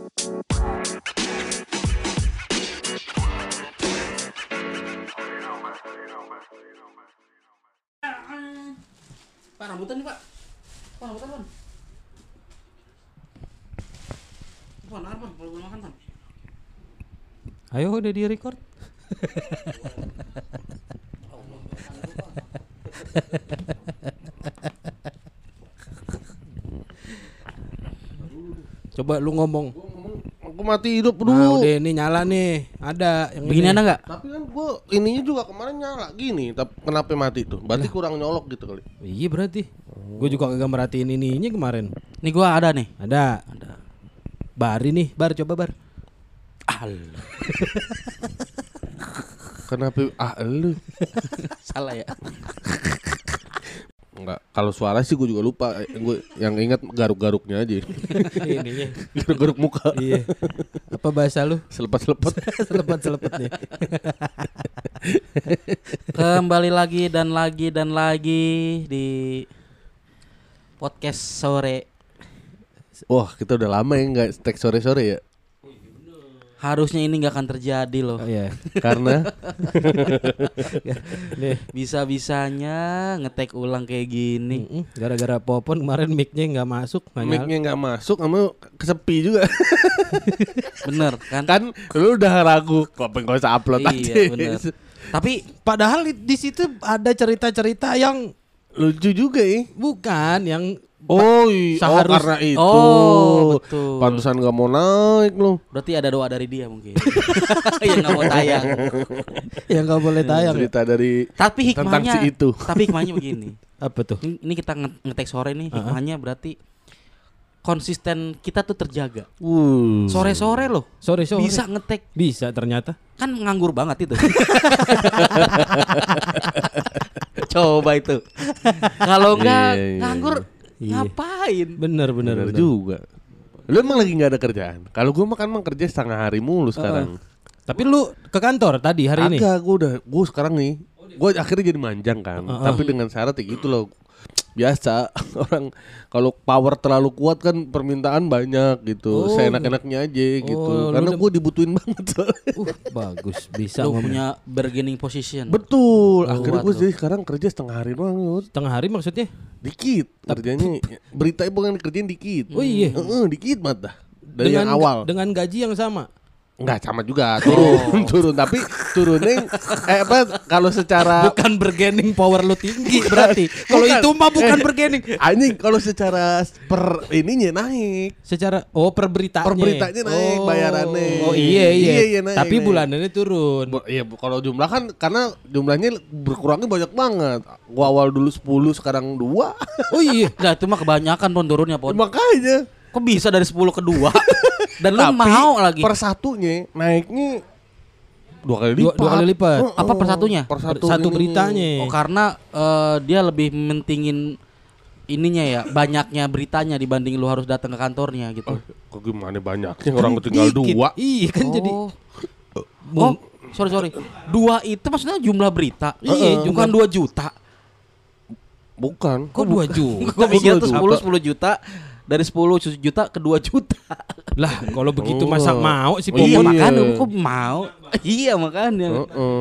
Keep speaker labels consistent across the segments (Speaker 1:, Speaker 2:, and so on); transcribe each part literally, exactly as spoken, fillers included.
Speaker 1: Pak, rambutan nih, Pak. Pak, rambutan, Pak. Pak, ntar, Pak. Kalau belum makan, Pak.
Speaker 2: Ayo, udah di-record. Coba lu ngomong.
Speaker 3: Aku mati hidup dulu.
Speaker 2: Nah, udah ini nyala nih. Ada yang
Speaker 1: Begini
Speaker 2: ini.
Speaker 1: ada enggak?
Speaker 3: Tapi kan gua ininya juga kemarin nyala gini, tapi kenapa mati tuh? Berarti kurang nyolok gitu kali.
Speaker 2: Iya berarti. Gue juga kagak merhatiin ininya kemarin.
Speaker 1: Nih gua ada nih.
Speaker 2: Ada.
Speaker 1: Ada.
Speaker 2: Bari nih, Bar coba Bar.
Speaker 1: Allah.
Speaker 3: Kenapa ah lu?
Speaker 1: Salah ya.
Speaker 3: Enggak, kalau suara sih gue juga lupa. Gue yang ingat garuk-garuknya aja.
Speaker 2: Ininya.
Speaker 3: Garuk-garuk muka.
Speaker 2: Iya. Apa bahasa lu?
Speaker 3: Selepet-selepet.
Speaker 2: Selepet-selepet nih.
Speaker 1: Kembali lagi dan lagi dan lagi di podcast sore.
Speaker 3: Wah, kita udah lama ya nggak tag sore-sore ya.
Speaker 1: Harusnya ini nggak akan terjadi loh.
Speaker 2: Oh iya.
Speaker 3: Karena
Speaker 2: Nih.
Speaker 1: Bisa-bisanya ngetek ulang kayak gini.
Speaker 2: Mm-mm. Gara-gara Popon kemarin mic-nya nggak masuk, nggak nyala.
Speaker 3: mic-nya nggak masuk, sama kesepi juga.
Speaker 1: Bener kan?
Speaker 3: Kan lu udah ragu, kok nggak usah upload
Speaker 1: Iya,
Speaker 3: aja.
Speaker 1: bener. Tapi
Speaker 2: Padahal di- di situ ada cerita-cerita yang
Speaker 3: Lucu juga ya.
Speaker 2: bukan yang
Speaker 3: Oh, iya. Oh,
Speaker 2: Seharus-
Speaker 3: karena itu.
Speaker 1: Oh, betul.
Speaker 3: Pantesan gak mau naik lu.
Speaker 1: berarti ada doa dari dia mungkin. Yang nggak mau tayang.
Speaker 2: yang nggak boleh tayang.
Speaker 3: Cerita dari
Speaker 1: Tapi
Speaker 3: tentang
Speaker 1: hikmahnya,
Speaker 3: si itu.
Speaker 1: tapi hikmahnya begini.
Speaker 2: Apa tuh?
Speaker 1: Ini, ini kita nge- ngetek sore nih, hikmahnya berarti konsisten kita tuh terjaga.
Speaker 3: Uh.
Speaker 1: Sore-sore loh.
Speaker 2: Sore-sore.
Speaker 1: Bisa ngetek.
Speaker 2: Bisa ternyata.
Speaker 1: Kan nganggur banget itu. Coba itu. Kalau enggak
Speaker 3: Iya, iya,
Speaker 1: nganggur
Speaker 2: iya.
Speaker 1: ngapain?
Speaker 2: Bener bener,
Speaker 3: Bener
Speaker 2: bener.
Speaker 3: juga. Lu emang lagi gak ada kerjaan? Kalau gue makan emang kerja setengah hari mulu sekarang.
Speaker 2: Tapi lu ke kantor tadi hari ini?
Speaker 3: Agak, gue udah, gue sekarang nih, gue akhirnya jadi manjang kan.
Speaker 2: Uh-uh.
Speaker 3: Tapi dengan syarat ya gitu loh. Biasa orang kalau power terlalu kuat kan permintaan banyak gitu.
Speaker 2: Oh,
Speaker 3: Seenak-enaknya aja gitu.
Speaker 2: lu
Speaker 3: Karena
Speaker 2: udah-
Speaker 3: gue dibutuhin banget soalnya.
Speaker 2: Uh, bagus bisa
Speaker 1: Lu
Speaker 2: ngomong.
Speaker 1: punya bargaining position.
Speaker 3: Betul.
Speaker 1: Oh,
Speaker 3: Akhirnya gue
Speaker 1: waduh.
Speaker 3: jadi sekarang kerja setengah hari doang. Yud.
Speaker 2: Tengah hari maksudnya?
Speaker 3: Dikit kerjanya. Beritanya bukan kerjaan dikit.
Speaker 2: Oh iya.
Speaker 3: Heeh, dikit banget dah. Dari yang
Speaker 2: Dengan
Speaker 3: awal.
Speaker 2: dengan gaji yang sama.
Speaker 3: Enggak sama juga, turun, turun tapi turunnya eh apa kalau secara
Speaker 2: Bukan bargaining power lu tinggi berarti. Kalau
Speaker 3: Bukan.
Speaker 2: itu mah bukan
Speaker 3: Eh,
Speaker 2: bargaining.
Speaker 3: anjing kalau secara per ininya naik.
Speaker 2: Secara oh per beritanya.
Speaker 3: Per beritanya naik,
Speaker 2: Oh.
Speaker 3: bayarannya.
Speaker 2: Oh iya iya.
Speaker 3: Iya, iya, naik,
Speaker 2: Tapi
Speaker 3: naik.
Speaker 2: bulanannya turun.
Speaker 3: Bu- Iya bu- kalau jumlah kan karena jumlahnya berkurangnya banyak banget. Gua awal dulu sepuluh sekarang dua.
Speaker 2: Oh iya.
Speaker 1: Nah, itu mah kebanyakan pon turunnya pon.
Speaker 3: Makanya
Speaker 1: Kok bisa dari sepuluh ke dua? Dan lu
Speaker 3: tapi
Speaker 1: mau lagi.
Speaker 3: per satunya naiknya dua kali
Speaker 2: Dua-
Speaker 3: lipat.
Speaker 2: dua kali lipat.
Speaker 3: Heeh.
Speaker 1: Apa per satunya?
Speaker 3: Per satu,
Speaker 2: Satu
Speaker 3: ininya.
Speaker 2: beritanya.
Speaker 1: Oh, karena eh, dia lebih mentingin ininya ya, banyaknya beritanya dibanding lu harus datang ke kantornya gitu.
Speaker 3: Oh, kok gimana banyaknya orang tinggal
Speaker 2: Dikit.
Speaker 3: dua.
Speaker 2: Iya kan jadi.
Speaker 1: Oh. Oh, sorry sorry. Dua itu maksudnya jumlah berita.
Speaker 2: Iya,
Speaker 1: bukan dua juta.
Speaker 3: Bukan.
Speaker 2: Kok dua juta?
Speaker 1: Gue mikir tuh
Speaker 3: dua
Speaker 1: sepuluh
Speaker 3: juta.
Speaker 1: sepuluh juta, dari sepuluh juta ke dua juta.
Speaker 2: Lah kalau begitu
Speaker 3: Oh.
Speaker 2: masa mau si
Speaker 3: Oh,
Speaker 1: Iya,
Speaker 2: Popon.
Speaker 1: makanya kok mau. Iya makanya.
Speaker 3: Heeh.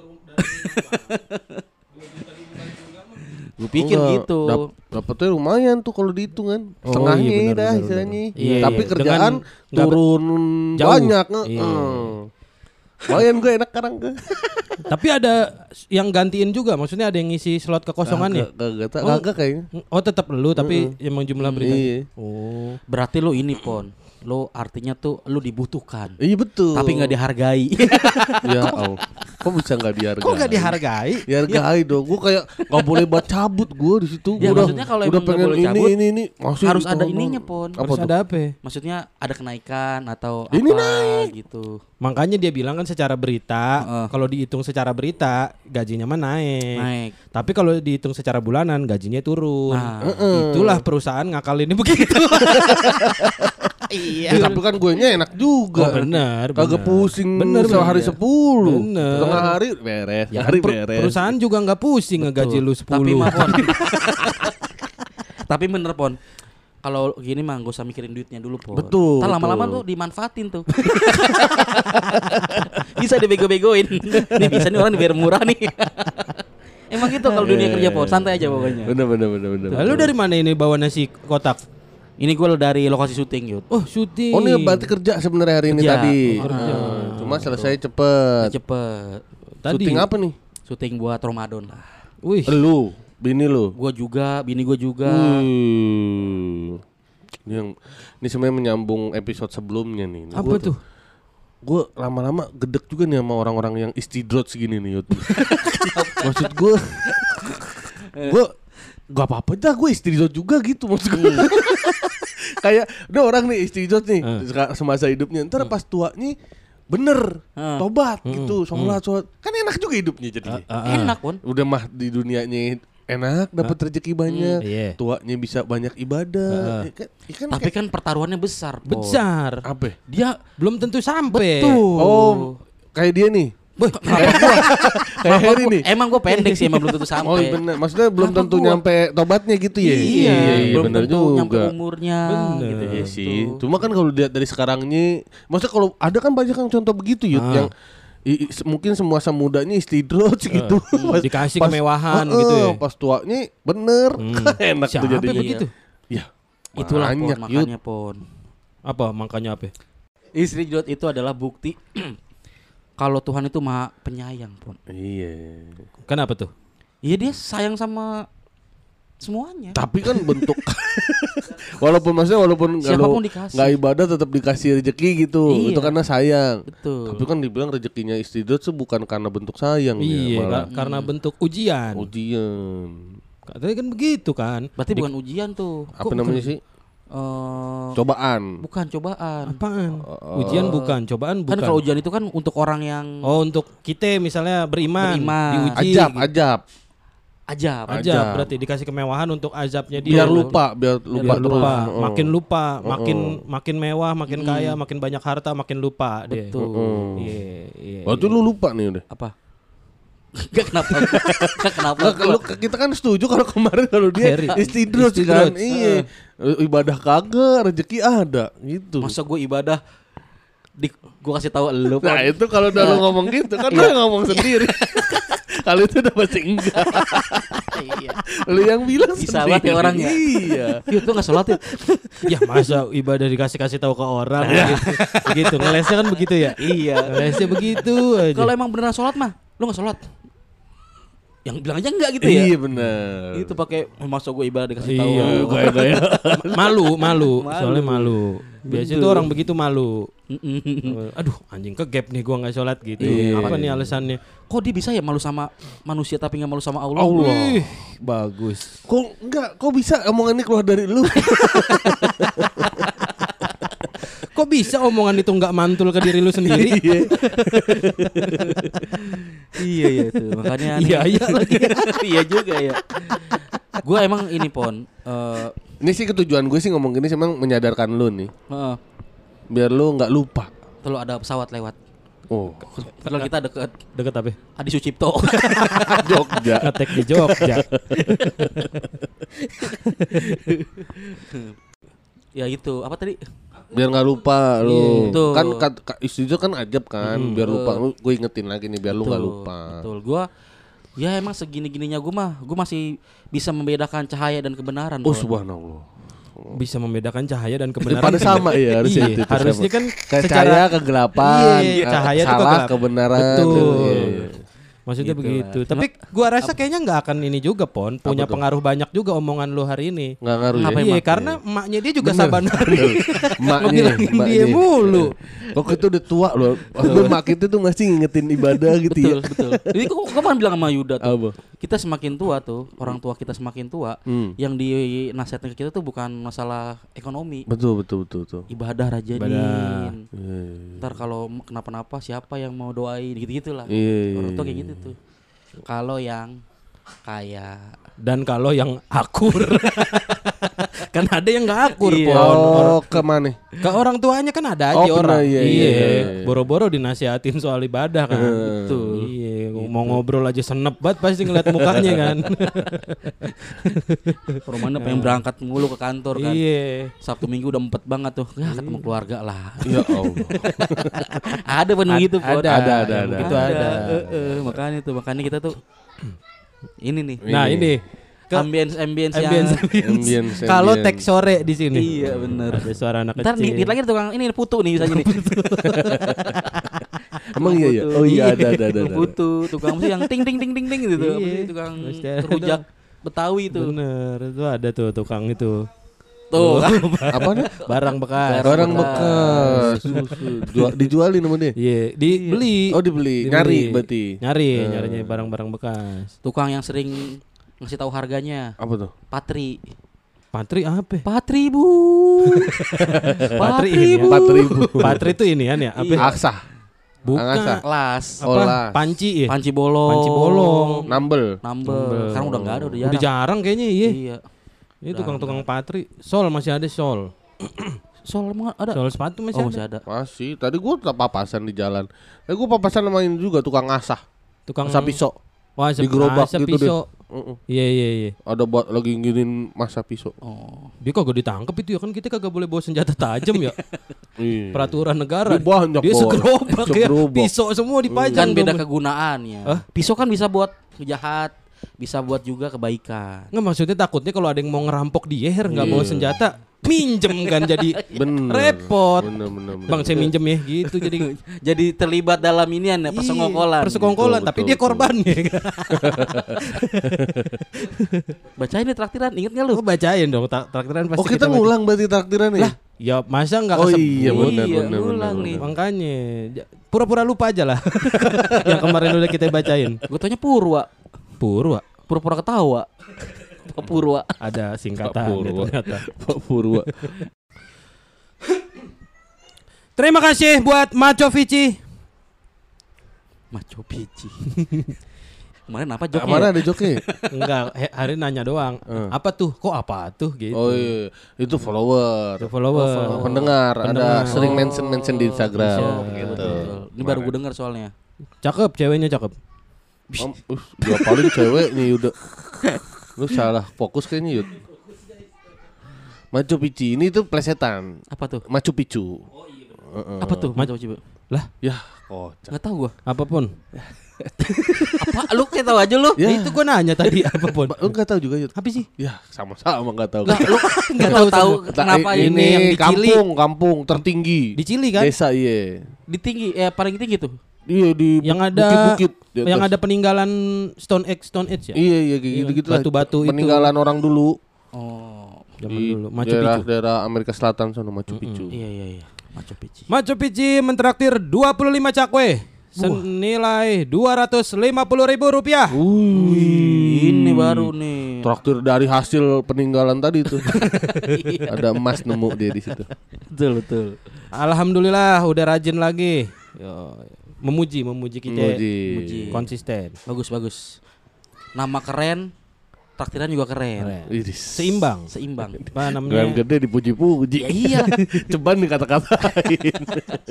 Speaker 1: Gue pikir
Speaker 3: Enggak,
Speaker 1: gitu.
Speaker 3: dap- dapetnya lumayan tuh kalau dihitung kan.
Speaker 2: Oh,
Speaker 3: Setengahnya
Speaker 2: iya, benar,
Speaker 3: dah
Speaker 2: benar,
Speaker 3: istilahnya.
Speaker 2: benar. Iya,
Speaker 3: Tapi
Speaker 2: iya.
Speaker 3: kerjaan
Speaker 2: Dengan nggak ber-
Speaker 3: turun
Speaker 2: jauh.
Speaker 3: banyak.
Speaker 2: Iya.
Speaker 3: Heeh. Lumayan gue enak sekarang ke.
Speaker 2: Tapi ada yang gantiin juga, maksudnya ada yang ngisi slot kekosongannya.
Speaker 3: Kagak kagak
Speaker 2: Oh.
Speaker 3: kagak kayaknya.
Speaker 2: Oh tetap lu tapi emang jumlah berita.
Speaker 3: Iya.
Speaker 2: Oh.
Speaker 1: Berarti lu ini pon. Lu artinya tuh lu dibutuhkan.
Speaker 3: Iya betul.
Speaker 1: Tapi nggak dihargai.
Speaker 3: Ya Allah. Kok bisa nggak dihargai?
Speaker 2: Kok gak dihargai?
Speaker 3: Dihargai dong. Gue kayak nggak boleh buat cabut gue di situ.
Speaker 1: Ya,
Speaker 3: Gua udah,
Speaker 1: maksudnya kalau
Speaker 3: udah
Speaker 1: emang nggak
Speaker 3: pengen
Speaker 1: boleh
Speaker 3: ini,
Speaker 1: cabut,
Speaker 3: ini ini masih
Speaker 1: harus ada
Speaker 3: ditolong.
Speaker 1: ininya, Pon.
Speaker 3: Apa
Speaker 2: Harus
Speaker 3: tuh?
Speaker 2: ada apa?
Speaker 1: Maksudnya ada kenaikan atau
Speaker 3: Ini
Speaker 1: apa
Speaker 3: naik.
Speaker 1: gitu.
Speaker 2: Makanya dia bilang kan secara berita,
Speaker 1: Heeh.
Speaker 2: kalau dihitung secara berita gajinya mah naik.
Speaker 1: Naik.
Speaker 2: Tapi kalau dihitung secara bulanan gajinya turun.
Speaker 1: Nah.
Speaker 2: Itulah perusahaan ngakalinnya begitu.
Speaker 3: Ya, tapi kan gue nya enak juga.
Speaker 2: Oh, benar,
Speaker 3: Kagak
Speaker 2: benar.
Speaker 3: pusing
Speaker 2: Benar,
Speaker 3: sehari
Speaker 2: benar.
Speaker 3: sepuluh.
Speaker 2: Benar.
Speaker 3: Setengah hari beres.
Speaker 2: Ya,
Speaker 3: hari
Speaker 2: per-
Speaker 3: beres.
Speaker 2: perusahaan juga nggak pusing ngegaji lu
Speaker 1: Tapi
Speaker 2: sepuluh.
Speaker 1: mah, Pon. Tapi bener, Pon. kalau gini mah gak usah mikirin duitnya dulu po.
Speaker 3: Betul,
Speaker 1: Ntar lama-lama
Speaker 3: betul.
Speaker 1: tuh dimanfaatin tuh. Bisa dibego-begoin. Nih bisa nih orang dibayar murah nih. Emang gitu kalau dunia kerja po, santai aja pokoknya.
Speaker 3: Bener bener bener bener.
Speaker 2: Lalu dari mana ini bawa nasi kotak?
Speaker 1: Ini gue dari lokasi syuting Yud.
Speaker 2: Oh syuting.
Speaker 3: Oh ini berarti kerja sebenarnya hari ini
Speaker 1: Kerja.
Speaker 3: tadi.
Speaker 1: Oh, kerja.
Speaker 3: Ah, cuma selesai cepet.
Speaker 1: Cepet.
Speaker 2: Tadi.
Speaker 3: Syuting apa nih?
Speaker 1: Syuting buat Ramadan lah.
Speaker 2: Wih.
Speaker 3: Lu, bini lu.
Speaker 1: Gue juga, bini gue juga.
Speaker 3: Hmm. Ini yang ini sebenarnya menyambung episode sebelumnya nih.
Speaker 2: Apa tuh?
Speaker 3: Gue lama-lama gedek juga nih sama orang-orang yang istidrot segini nih Yud. Maksud gue gue gak apa-apa dah, gue istidrot juga gitu maksud gue. Kayak udah orang nih istidrot nih
Speaker 2: Hmm.
Speaker 3: semasa hidupnya, ntar pas tuanya bener
Speaker 1: Hmm.
Speaker 3: tobat gitu, sholat sholat kan enak juga hidupnya jadinya.
Speaker 2: Ah, ah.
Speaker 1: Enak pun.
Speaker 3: Udah mah di dunianya enak, dapat rezeki banyak,
Speaker 2: Iya.
Speaker 3: tuanya bisa banyak ibadah.
Speaker 2: Ah.
Speaker 3: Ya kan, ya kan
Speaker 1: Tapi
Speaker 3: kayak-
Speaker 1: kan pertaruhannya besar. Po.
Speaker 2: Besar.
Speaker 3: apa?
Speaker 1: Dia
Speaker 2: Belum tentu sampai.
Speaker 1: tuh.
Speaker 3: Oh, kayak dia nih.
Speaker 1: Kenapa gua?
Speaker 3: Kayak Harry nih.
Speaker 1: Emang gue pendek sih, emang belum tentu sampai.
Speaker 3: Oh iya bener, maksudnya belum
Speaker 1: Kenapa
Speaker 3: tentu
Speaker 1: gua?
Speaker 3: nyampe tobatnya gitu ya.
Speaker 1: Iya, belum
Speaker 3: bener
Speaker 1: tentu nyampe
Speaker 3: juga.
Speaker 1: umurnya.
Speaker 2: Bener.
Speaker 1: Gitu,
Speaker 3: Iya
Speaker 1: gitu.
Speaker 3: sih. Cuma kan kalau dilihat dari sekarangnya, maksudnya kalau ada kan banyak yang contoh begitu Yud,
Speaker 2: Ah.
Speaker 3: yang i- i- mungkin semua mudanya istidrot gitu. Pas-
Speaker 2: Dikasih
Speaker 3: pas-
Speaker 2: kemewahan
Speaker 3: Heeh,
Speaker 2: gitu ya.
Speaker 3: Pas tuanya bener,
Speaker 2: Hmm.
Speaker 3: enak tuh
Speaker 2: Siapa
Speaker 3: jadinya.
Speaker 2: begitu?
Speaker 3: Ya,
Speaker 1: Itulah pon,
Speaker 3: banyak, Yud.
Speaker 1: makanya pon.
Speaker 2: Apa makanya apa?
Speaker 1: Istri Jod itu adalah bukti kalau Tuhan itu maha penyayang pon.
Speaker 3: Iya.
Speaker 2: Kenapa tuh?
Speaker 1: Iya dia sayang sama semuanya.
Speaker 3: Tapi kan bentuk walaupun maksudnya walaupun kalau
Speaker 1: Siapapun dikasih.
Speaker 3: nggak ibadah tetap dikasih rezeki gitu.
Speaker 1: Iya.
Speaker 3: Itu karena sayang.
Speaker 1: Betul.
Speaker 3: Tapi kan dibilang rezekinya istidrot tuh bukan karena bentuk sayang
Speaker 2: Iya,
Speaker 3: ya, malah
Speaker 2: ka- karena bentuk ujian.
Speaker 3: ujian.
Speaker 2: Katanya kan begitu kan.
Speaker 1: Berarti bukan ujian tuh.
Speaker 3: Apa namanya sih?
Speaker 1: Eh,
Speaker 3: Cobaan.
Speaker 1: bukan cobaan.
Speaker 2: Apaan? Ujian bukan, cobaan bukan.
Speaker 1: Kan kalau ujian itu kan untuk orang yang
Speaker 2: Oh, untuk kita misalnya beriman,
Speaker 1: Beriman.
Speaker 2: diuji.
Speaker 3: Ajab,
Speaker 2: gitu.
Speaker 3: ajab.
Speaker 1: ajab.
Speaker 2: Ajab,
Speaker 3: Ajab.
Speaker 2: berarti dikasih kemewahan untuk azabnya dia.
Speaker 3: Biar lupa, biar lupa
Speaker 2: Biar
Speaker 3: terus.
Speaker 2: lupa,
Speaker 3: Heeh.
Speaker 2: makin lupa, makin
Speaker 3: Heeh.
Speaker 2: makin mewah, makin kaya, makin banyak harta, makin lupa dia.
Speaker 1: Betul.
Speaker 3: Heeh.
Speaker 2: Iya, iya.
Speaker 3: Waktu lu lupa nih udah.
Speaker 1: Apa? Gak kenapa? Gak kenapa?
Speaker 3: Nah, kalau kita kan setuju kalau kemarin kalau dia
Speaker 2: Harry.
Speaker 3: istidrot
Speaker 2: Istidrot.
Speaker 3: kan. Iya. Ibadah kagak, rezeki ada gitu.
Speaker 1: Masa gue ibadah di gue kasih tahu lu
Speaker 3: Nah
Speaker 1: Pon.
Speaker 3: itu kalau udah lu ngomong gitu kan lu yang ngomong sendiri. Kalau itu udah pasti enggak.
Speaker 1: Iya.
Speaker 3: Lu yang bilang
Speaker 1: Bisa
Speaker 3: sendiri.
Speaker 1: banget ya orangnya.
Speaker 3: Iya.
Speaker 1: Yud lu gak sholat Yud?
Speaker 2: Ya masa ibadah dikasih-kasih tahu ke orang gitu. Begitu, ngelesnya kan begitu ya.
Speaker 1: Iya.
Speaker 2: Ngelesnya begitu aja.
Speaker 1: Kalau emang beneran sholat mah, lu gak sholat? Yang bilang aja enggak gitu ya?
Speaker 3: Iya benar.
Speaker 1: Itu pakai masa gue ibadah dikasih tahu.
Speaker 2: Iya,
Speaker 3: Gaya-gaya.
Speaker 2: malu, malu,
Speaker 1: Malu.
Speaker 2: soalnya malu. Biasanya
Speaker 1: Betul.
Speaker 2: tuh orang begitu malu.
Speaker 1: Mm-mm.
Speaker 2: Aduh, anjing ke gap nih gua nggak sholat gitu.
Speaker 3: Iya.
Speaker 2: Apa nih alasannya?
Speaker 1: Kok dia bisa ya malu sama manusia tapi gak malu sama Allah?
Speaker 3: Allah.
Speaker 2: Wih, bagus.
Speaker 3: Kok enggak? Kok bisa omongan ini keluar dari lu?
Speaker 2: Kok bisa omongan itu nggak mantul ke diri lu sendiri?
Speaker 3: Iya.
Speaker 1: Iya iya itu makanya nih.
Speaker 2: Iya, iya lagi.
Speaker 1: Iya juga ya. Gue emang ini pon. eh
Speaker 3: Ini sih ketujuan gue sih ngomong gini sih emang menyadarkan lu nih.
Speaker 1: uh,
Speaker 3: Biar lu enggak lupa.
Speaker 1: Kalau ada pesawat lewat.
Speaker 3: Oh.
Speaker 1: Padahal kita deket
Speaker 2: Deket apa?
Speaker 1: Adi Sucipto.
Speaker 3: Jogja.
Speaker 2: Ngetek di Jogja.
Speaker 1: Ya itu apa tadi?
Speaker 3: Biar nggak lupa lu.
Speaker 1: Iya, betul.
Speaker 3: Kan kat, ka- istri itu kan ajab kan. Biar lupa lu, gue ingetin lagi nih biar lu nggak
Speaker 1: Betul,
Speaker 3: lupa.
Speaker 1: Betul. Gua ya emang segini-gininya gue mah, gue masih bisa membedakan cahaya dan kebenaran.
Speaker 3: Oh
Speaker 1: Pon.
Speaker 3: subhanallah.
Speaker 2: Bisa membedakan cahaya dan kebenaran.
Speaker 3: Pada sama ya harusnya
Speaker 2: Iya,
Speaker 3: itu, itu
Speaker 2: harusnya
Speaker 3: sama.
Speaker 2: kan
Speaker 3: Kayak
Speaker 2: secara-
Speaker 3: cahaya kegelapan,
Speaker 2: Iya,
Speaker 3: eh,
Speaker 2: cahaya itu
Speaker 3: salah
Speaker 2: kegelap-
Speaker 3: kebenaran.
Speaker 2: Betul.
Speaker 3: Iya, iya.
Speaker 2: Maksudnya
Speaker 1: Gitu
Speaker 2: begitu.
Speaker 1: lah.
Speaker 2: Tapi gua rasa kayaknya nggak akan ini juga Pon. Punya
Speaker 3: tuh?
Speaker 2: pengaruh banyak juga omongan lu hari ini.
Speaker 3: Nggak ngaruh
Speaker 1: Ngapain,
Speaker 3: ya.
Speaker 2: Iya,
Speaker 1: Mak?
Speaker 2: karena emaknya dia juga
Speaker 3: Bener.
Speaker 2: saban hari.
Speaker 3: Emaknya,
Speaker 2: Ngebilangin
Speaker 3: emaknya.
Speaker 2: dia mulu.
Speaker 3: Kok itu udah tua loh. Waktu mak kita tuh masih ngingetin ibadah gitu
Speaker 1: Betul,
Speaker 3: ya.
Speaker 1: betul. Jadi kok kapan bilang sama Yuda tuh?
Speaker 3: Apa?
Speaker 1: Kita semakin tua tuh, orang tua kita semakin tua,
Speaker 3: Hmm.
Speaker 1: yang dinasihatin ke kita tuh bukan masalah ekonomi,
Speaker 3: Betul betul betul betul.
Speaker 1: ibadah rajin.
Speaker 2: Ibadah.
Speaker 3: Iya.
Speaker 1: Ntar kalau kenapa-napa siapa yang mau doain gitu-gitulah.
Speaker 3: Iya.
Speaker 1: Orang tua kayak gitu tuh. Kalau yang kayak
Speaker 2: Dan kalau yang akur Kan ada yang nggak akur,
Speaker 1: Iya.
Speaker 2: Pon.
Speaker 3: Oh, ke mana?
Speaker 2: Ke orang tuanya kan ada aja
Speaker 3: Oh, benar,
Speaker 2: orang.
Speaker 3: iya, iya, iya.
Speaker 2: Boro-boro dinasihatin soal ibadah kan.
Speaker 1: Betul.
Speaker 2: Iya, mau ngobrol aja senep banget pasti ngeliat mukanya kan.
Speaker 1: Romana pengen berangkat mulu ke kantor kan.
Speaker 2: Iya.
Speaker 1: Sabtu Minggu udah empet banget tuh. Ya ketemu keluarga lah.
Speaker 3: Ya Allah.
Speaker 1: Ada pun begitu, Pon.
Speaker 2: Ada,
Speaker 3: Ada, ada,
Speaker 2: yang
Speaker 3: ada.
Speaker 2: begitu ada.
Speaker 1: Eh, eh, makanya tuh, makanya kita tuh ini nih.
Speaker 2: Nah, ini ke
Speaker 1: ambience ambience yang
Speaker 2: ambience,
Speaker 3: Ambience,
Speaker 2: ambience. Kalau
Speaker 3: ambience.
Speaker 2: teks sore di sini.
Speaker 1: Iya bener.
Speaker 2: Ada suara anak
Speaker 1: Ntar
Speaker 2: kecil.
Speaker 1: nih, dikit lagi ada tukang ini putu nih misalnya nih.
Speaker 3: Emang iya ya? Oh iya ada ada ada. ada.
Speaker 1: Putu, tukang musik yang ting ting ting ting ting gitu. Apa
Speaker 2: Iya.
Speaker 1: sih, tukang
Speaker 2: Pasti ada.
Speaker 1: rujak Betawi itu.
Speaker 2: Bener, itu ada tuh tukang itu.
Speaker 1: Tuh.
Speaker 3: Apa nih?
Speaker 2: Barang bekas.
Speaker 3: Barang bekas. Jual, dijualin sama dia.
Speaker 2: Iya, dibeli.
Speaker 3: Oh dibeli,
Speaker 2: Dibeli.
Speaker 3: nyari berarti.
Speaker 2: Nyari,
Speaker 3: Eh.
Speaker 2: nyarinya barang-barang bekas.
Speaker 1: Tukang yang sering ngasih tahu harganya.
Speaker 3: Apa tuh?
Speaker 1: Patri.
Speaker 2: Patri apa?
Speaker 1: Patri bu.
Speaker 2: Patri ini ya?
Speaker 3: Empat ribu.
Speaker 2: Patri itu ini kan ya? Apa?
Speaker 1: Iya.
Speaker 3: Aksah.
Speaker 2: Bukan.
Speaker 3: Angasa.
Speaker 1: Kelas.
Speaker 2: Apa?
Speaker 3: Olas.
Speaker 2: Panci ya?
Speaker 1: Panci bolong.
Speaker 2: Panci bolong.
Speaker 3: Nambel.
Speaker 1: Nambel. Sekarang udah enggak ada, udah jarang.
Speaker 2: Udah jarang kayaknya iya.
Speaker 1: Iya.
Speaker 2: Ini tukang-tukang Patri. Sol masih ada sol.
Speaker 1: Sol emang ada.
Speaker 2: Sol sepatu masih
Speaker 1: Oh,
Speaker 2: ada.
Speaker 1: masih ada.
Speaker 3: Masih. Tadi gua tak papasan di jalan. Eh gua papasan sama ini juga tukang asah.
Speaker 2: Tukang
Speaker 3: Asah pisau.
Speaker 2: Wah,
Speaker 3: Di gerobak
Speaker 2: asap
Speaker 3: gitu
Speaker 2: pisau.
Speaker 3: deh. Uh-uh.
Speaker 2: Iya iya iya.
Speaker 3: Ada buat lagi nginin masa pisau.
Speaker 1: Oh.
Speaker 2: Dia kagak ditangkap itu ya kan kita kagak boleh bawa senjata tajam ya.
Speaker 3: Iya.
Speaker 2: Peraturan negara.
Speaker 3: Dia banyak,
Speaker 2: Dia
Speaker 3: Boy.
Speaker 2: segerobak ya.
Speaker 3: Segerobak.
Speaker 2: Pisau semua dipajang.
Speaker 1: Kan beda
Speaker 2: dong.
Speaker 1: kegunaannya.
Speaker 2: Hah?
Speaker 1: Pisau kan bisa buat jahat, bisa buat juga kebaikan.
Speaker 2: Nggak, maksudnya takutnya kalau ada yang mau ngerampok di Yeher nggak
Speaker 3: Iya.
Speaker 2: bawa senjata, minjem kan jadi
Speaker 3: Bener.
Speaker 2: repot.
Speaker 3: Bener bener. bener.
Speaker 2: Bang saya minjem ya gitu jadi
Speaker 1: Jadi terlibat dalam inian ya, persekongkolan.
Speaker 2: Iya, persekongkolan,
Speaker 3: Betul,
Speaker 2: tapi
Speaker 3: betul,
Speaker 2: dia
Speaker 3: betul.
Speaker 2: korbannya.
Speaker 1: Bacain nih traktiran, inget gak lu?
Speaker 2: Lu bacain dong tak- traktiran pasti
Speaker 3: Oh kita
Speaker 2: baca.
Speaker 3: ngulang berarti traktiran ya?
Speaker 2: Ya masa nggak
Speaker 3: Oh
Speaker 2: kesebut?
Speaker 3: iya benar
Speaker 1: Iya,
Speaker 3: benar
Speaker 1: ngulang
Speaker 3: benar.
Speaker 1: nih.
Speaker 3: benar.
Speaker 2: Makanya ja- pura-pura lupa aja lah. Yang kemarin udah kita bacain.
Speaker 1: Gue tanya Purwa,
Speaker 2: Purwa
Speaker 1: pura-pura ketawa. Pak Purwa.
Speaker 2: ada
Speaker 3: Pak
Speaker 2: singkatan
Speaker 3: Purwa.
Speaker 2: ternyata.
Speaker 3: Pak Purwa.
Speaker 2: Terima kasih buat Macho Vici.
Speaker 1: Macho Pici. Kemarin apa joknya?
Speaker 3: Mana
Speaker 1: ya?
Speaker 3: ada joknya?
Speaker 2: Enggak, he- hari nanya doang.
Speaker 3: Eh.
Speaker 2: Apa tuh? Kok apa tuh gitu.
Speaker 3: Oh iya, itu follower.
Speaker 2: Itu follower.
Speaker 3: Oh, pendengar,
Speaker 2: Pendengar.
Speaker 3: ada sering mention-mention di Instagram
Speaker 2: Bisa.
Speaker 3: gitu.
Speaker 1: Betul. Ini baru gue dengar soalnya.
Speaker 2: Cakep, ceweknya cakep.
Speaker 3: Om, uh, dia paling cewek nih udah. Lu salah fokus kayaknya Yud. Machu Picchu ini tuh plesetan.
Speaker 1: Apa tuh?
Speaker 3: Machu Picchu. Heeh.
Speaker 1: Apa tuh? Macho coba.
Speaker 2: Lah,
Speaker 3: Ya, kocak.
Speaker 1: Enggak tahu gua.
Speaker 2: apapun.
Speaker 1: Apa lu kayak tahu aja lu?
Speaker 3: Ya.
Speaker 2: Itu gua nanya tadi apapun.
Speaker 3: Lu enggak tahu juga Yud.
Speaker 2: Apa sih?
Speaker 3: Ya, sama-sama enggak tahu.
Speaker 1: Enggak, lu enggak tahu tahu
Speaker 3: Ta-
Speaker 1: kenapa
Speaker 3: ini,
Speaker 1: ini yang di Cili
Speaker 3: kampung, kampung tertinggi.
Speaker 2: Di Cili kan?
Speaker 3: Desa iya.
Speaker 1: di tinggi eh paling tinggi tuh.
Speaker 3: Iya di
Speaker 2: Yang ada
Speaker 3: bukit-bukit di
Speaker 2: yang
Speaker 3: atas.
Speaker 2: ada peninggalan Stone Age Stone Age ya?
Speaker 3: Iya iya kayak
Speaker 2: Iya,
Speaker 3: gitu-gitu
Speaker 2: batu-batu itu.
Speaker 3: Peninggalan orang dulu
Speaker 1: Oh.
Speaker 2: Zaman
Speaker 3: di
Speaker 2: dulu. Machu
Speaker 3: daerah,
Speaker 2: Picchu.
Speaker 3: daerah Amerika Selatan sana Machu Picchu.
Speaker 1: Iya iya iya. Macho Pici.
Speaker 2: Machu Picchu mentraktir dua puluh lima cakwe senilai dua ratus lima puluh ribu rupiah.
Speaker 3: Wih,
Speaker 1: Ini baru nih.
Speaker 3: traktir dari hasil peninggalan tadi tuh. Ada emas nemu dia di situ.
Speaker 1: Betul betul.
Speaker 2: Alhamdulillah udah rajin lagi. Yo, memuji memuji kita.
Speaker 3: Memuji.
Speaker 1: Memuji.
Speaker 2: Konsisten.
Speaker 1: Bagus bagus. Nama keren, traktiran juga keren.
Speaker 2: Keren.
Speaker 3: Idis.
Speaker 2: Seimbang.
Speaker 1: Seimbang.
Speaker 2: Apa
Speaker 3: Garam
Speaker 2: namanya?
Speaker 3: gede dipuji-puji.
Speaker 1: Ya, iya.
Speaker 3: Ceban dikata-katain.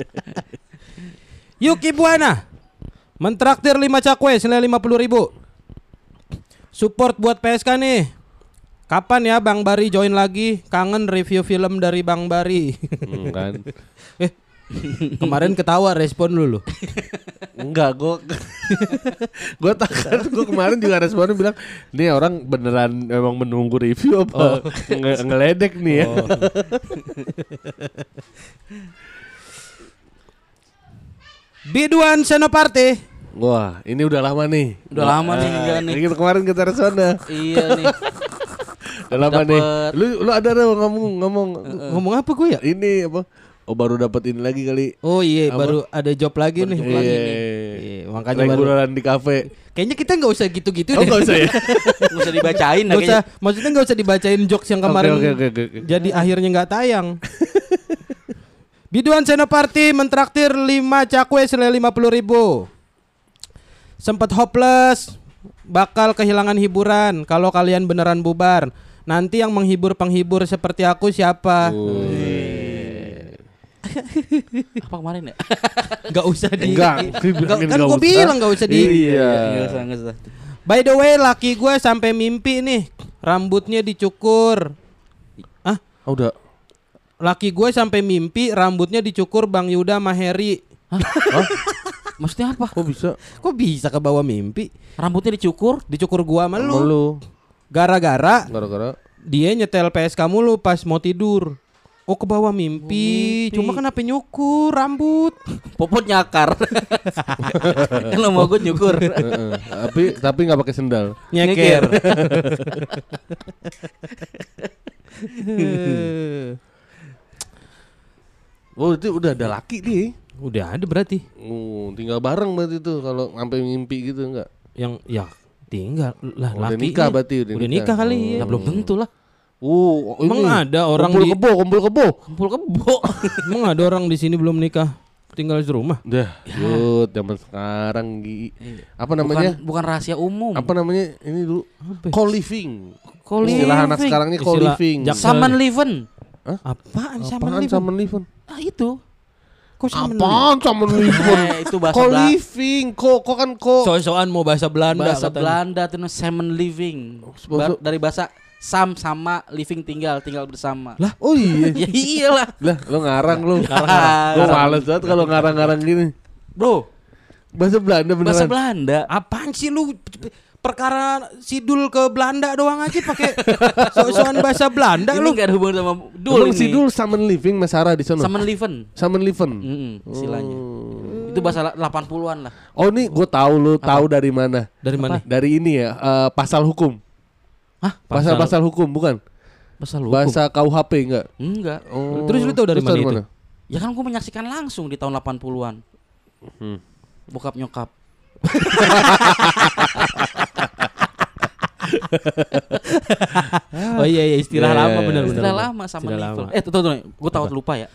Speaker 2: Yuki Buana mentraktir lima cakwe senilai lima puluh ribu. Support buat P S K nih. Kapan ya Bang Bari join lagi? Kangen review film dari Bang Bari.
Speaker 3: Hmm, kan.
Speaker 2: eh, kemarin ketawa respon lu lu.
Speaker 3: Enggak, gua gua takkan gua kemarin juga responnya bilang, "Nih orang beneran emang menunggu review apa nge- ngeledek nih ya."
Speaker 2: Oh. Biduan Senopati.
Speaker 3: Wah, ini udah lama nih.
Speaker 1: Udah lama nih enggak nih.
Speaker 3: Ini kita kemarin kita responnya.
Speaker 1: Iya nih.
Speaker 3: Udah lama
Speaker 1: Dapet.
Speaker 3: nih. Lu lu ada dong ngomong ngomong
Speaker 2: Ngomong apa gue ya?
Speaker 3: ini apa? Oh baru dapat ini lagi kali.
Speaker 2: Oh iya,
Speaker 3: Apa?
Speaker 2: baru ada job lagi nih.
Speaker 1: job lagi nih.
Speaker 2: Iya, makanya baru.
Speaker 3: Regularan di kafe.
Speaker 2: Kayaknya kita nggak usah gitu-gitu
Speaker 3: Oh
Speaker 2: deh.
Speaker 3: enggak usah ya.
Speaker 1: Nggak usah dibacain
Speaker 2: Nggak
Speaker 1: kayaknya.
Speaker 2: usah, maksudnya nggak usah dibacain jokes yang kemarin.
Speaker 3: Oke, oke, oke, oke.
Speaker 2: Jadi akhirnya nggak tayang. Biduan Senopati mentraktir lima cakwe senilai lima puluh ribu. Sempat hopeless, bakal kehilangan hiburan kalau kalian beneran bubar. Nanti yang menghibur-penghibur seperti aku siapa?
Speaker 1: Apa kemarin ya?
Speaker 2: Gak usah di.
Speaker 3: Enggak,
Speaker 2: Nggak- kan gue bilang gak usah di.
Speaker 3: Iya.
Speaker 1: Nggak usah, nggak usah.
Speaker 2: By the way, laki gue sampai mimpi nih, rambutnya dicukur. Ah,
Speaker 3: Oh, udah.
Speaker 2: laki gue sampai mimpi rambutnya dicukur Bang Yuda sama Heri.
Speaker 1: Maksudnya apa?
Speaker 3: Kok bisa?
Speaker 2: Kok bisa ke bawah mimpi?
Speaker 1: Rambutnya dicukur?
Speaker 2: Dicukur gua sama
Speaker 3: Sama
Speaker 2: lu.
Speaker 3: lu.
Speaker 2: Gara-gara
Speaker 3: Gara-gara
Speaker 2: dia nyetel P S K mulu pas mau tidur. Oh, ke bawah mimpi.
Speaker 1: mimpi.
Speaker 2: Cuma kenapa nyukur rambut?
Speaker 1: Popot nyakar. Kan lo mau gue nyukur.
Speaker 3: Heeh. Tapi tapi nggak pakai sendal.
Speaker 2: Nyeker.
Speaker 3: Oh, itu udah ada laki nih.
Speaker 2: Udah ada berarti.
Speaker 3: Oh, tinggal bareng berarti tuh kalau sampai mimpi gitu enggak?
Speaker 2: Yang ya tinggal lah
Speaker 3: Udah
Speaker 2: laki.
Speaker 3: nikah
Speaker 2: nih.
Speaker 3: berarti
Speaker 2: Udah, nikah kali ya.
Speaker 1: Nah, belum tentu lah.
Speaker 3: Oh,
Speaker 2: Emang ada orang
Speaker 3: kumpul
Speaker 2: di-
Speaker 3: kebo, kumpul kebo.
Speaker 1: Kumpul kebo.
Speaker 2: Emang ada orang di sini belum nikah, tinggal di rumah.
Speaker 3: Dah, yut, zaman sekarang Gi. Apa namanya?
Speaker 1: Bukan, bukan rahasia umum.
Speaker 3: Apa namanya? Ini dulu co-living.
Speaker 1: Co-living.
Speaker 3: Istilah anak sekarangnya
Speaker 2: Istilah
Speaker 3: co-living.
Speaker 2: jak-
Speaker 1: Saman Liven.
Speaker 2: Apaan sama
Speaker 3: Apaan
Speaker 2: living?
Speaker 3: sama living?
Speaker 1: Ah itu.
Speaker 2: Kok sama
Speaker 3: Apaan sama living?
Speaker 1: Eh, itu bahasa Belanda.
Speaker 3: Co-living, kok kok kan kok
Speaker 2: So-soan mau bahasa Belanda
Speaker 1: Bahasa
Speaker 2: katanya.
Speaker 1: Belanda itu namanya salmon living.
Speaker 3: bahasa-
Speaker 1: Ba- dari bahasa sam sama living tinggal, tinggal bersama.
Speaker 2: Lah,
Speaker 3: Oh iya.
Speaker 1: Ya iyalah.
Speaker 3: Lah, lo ngarang lo.
Speaker 1: Ngarang.
Speaker 3: Gue males banget kalau ngarang-ngarang gini.
Speaker 1: Bro,
Speaker 3: Bahasa Belanda beneran.
Speaker 1: bahasa Belanda.
Speaker 2: apaan sih lu? Perkara sidul ke Belanda doang aja pakai so-soan bahasa Belanda
Speaker 1: Ini
Speaker 2: lu.
Speaker 1: enggak ada hubungan sama dul
Speaker 3: Emang
Speaker 1: ini.
Speaker 3: si Dul Salmon Living Mas Sarah di sana.
Speaker 1: Salmon living.
Speaker 3: Salmon Living.
Speaker 1: Mm-mm, istilahnya. Itu bahasa la- delapan puluhan lah.
Speaker 3: Oh, nih gue tahu lu tahu dari mana?
Speaker 2: Dari mana?
Speaker 3: Dari ini ya, eh, pasal hukum.
Speaker 1: Hah?
Speaker 3: Pasal-pasal hukum bukan?
Speaker 1: Bahasa hukum.
Speaker 3: Bahasa K U H P enggak?
Speaker 1: Enggak.
Speaker 3: Oh.
Speaker 2: Terus lu tahu dari
Speaker 3: Terus
Speaker 2: mana itu?
Speaker 1: Ya kan gue menyaksikan langsung di tahun delapan puluhan.
Speaker 3: Hmm.
Speaker 1: Bokap nyokap.
Speaker 2: Oh iya iya istilah
Speaker 3: Ya, ya,
Speaker 2: lama
Speaker 3: ya.
Speaker 2: benar benar.
Speaker 1: Istilah
Speaker 2: benar.
Speaker 1: lama sama
Speaker 2: Istilah
Speaker 1: level.
Speaker 2: lama.
Speaker 1: Eh tuh tuh, tuh gue tahu lupa ya.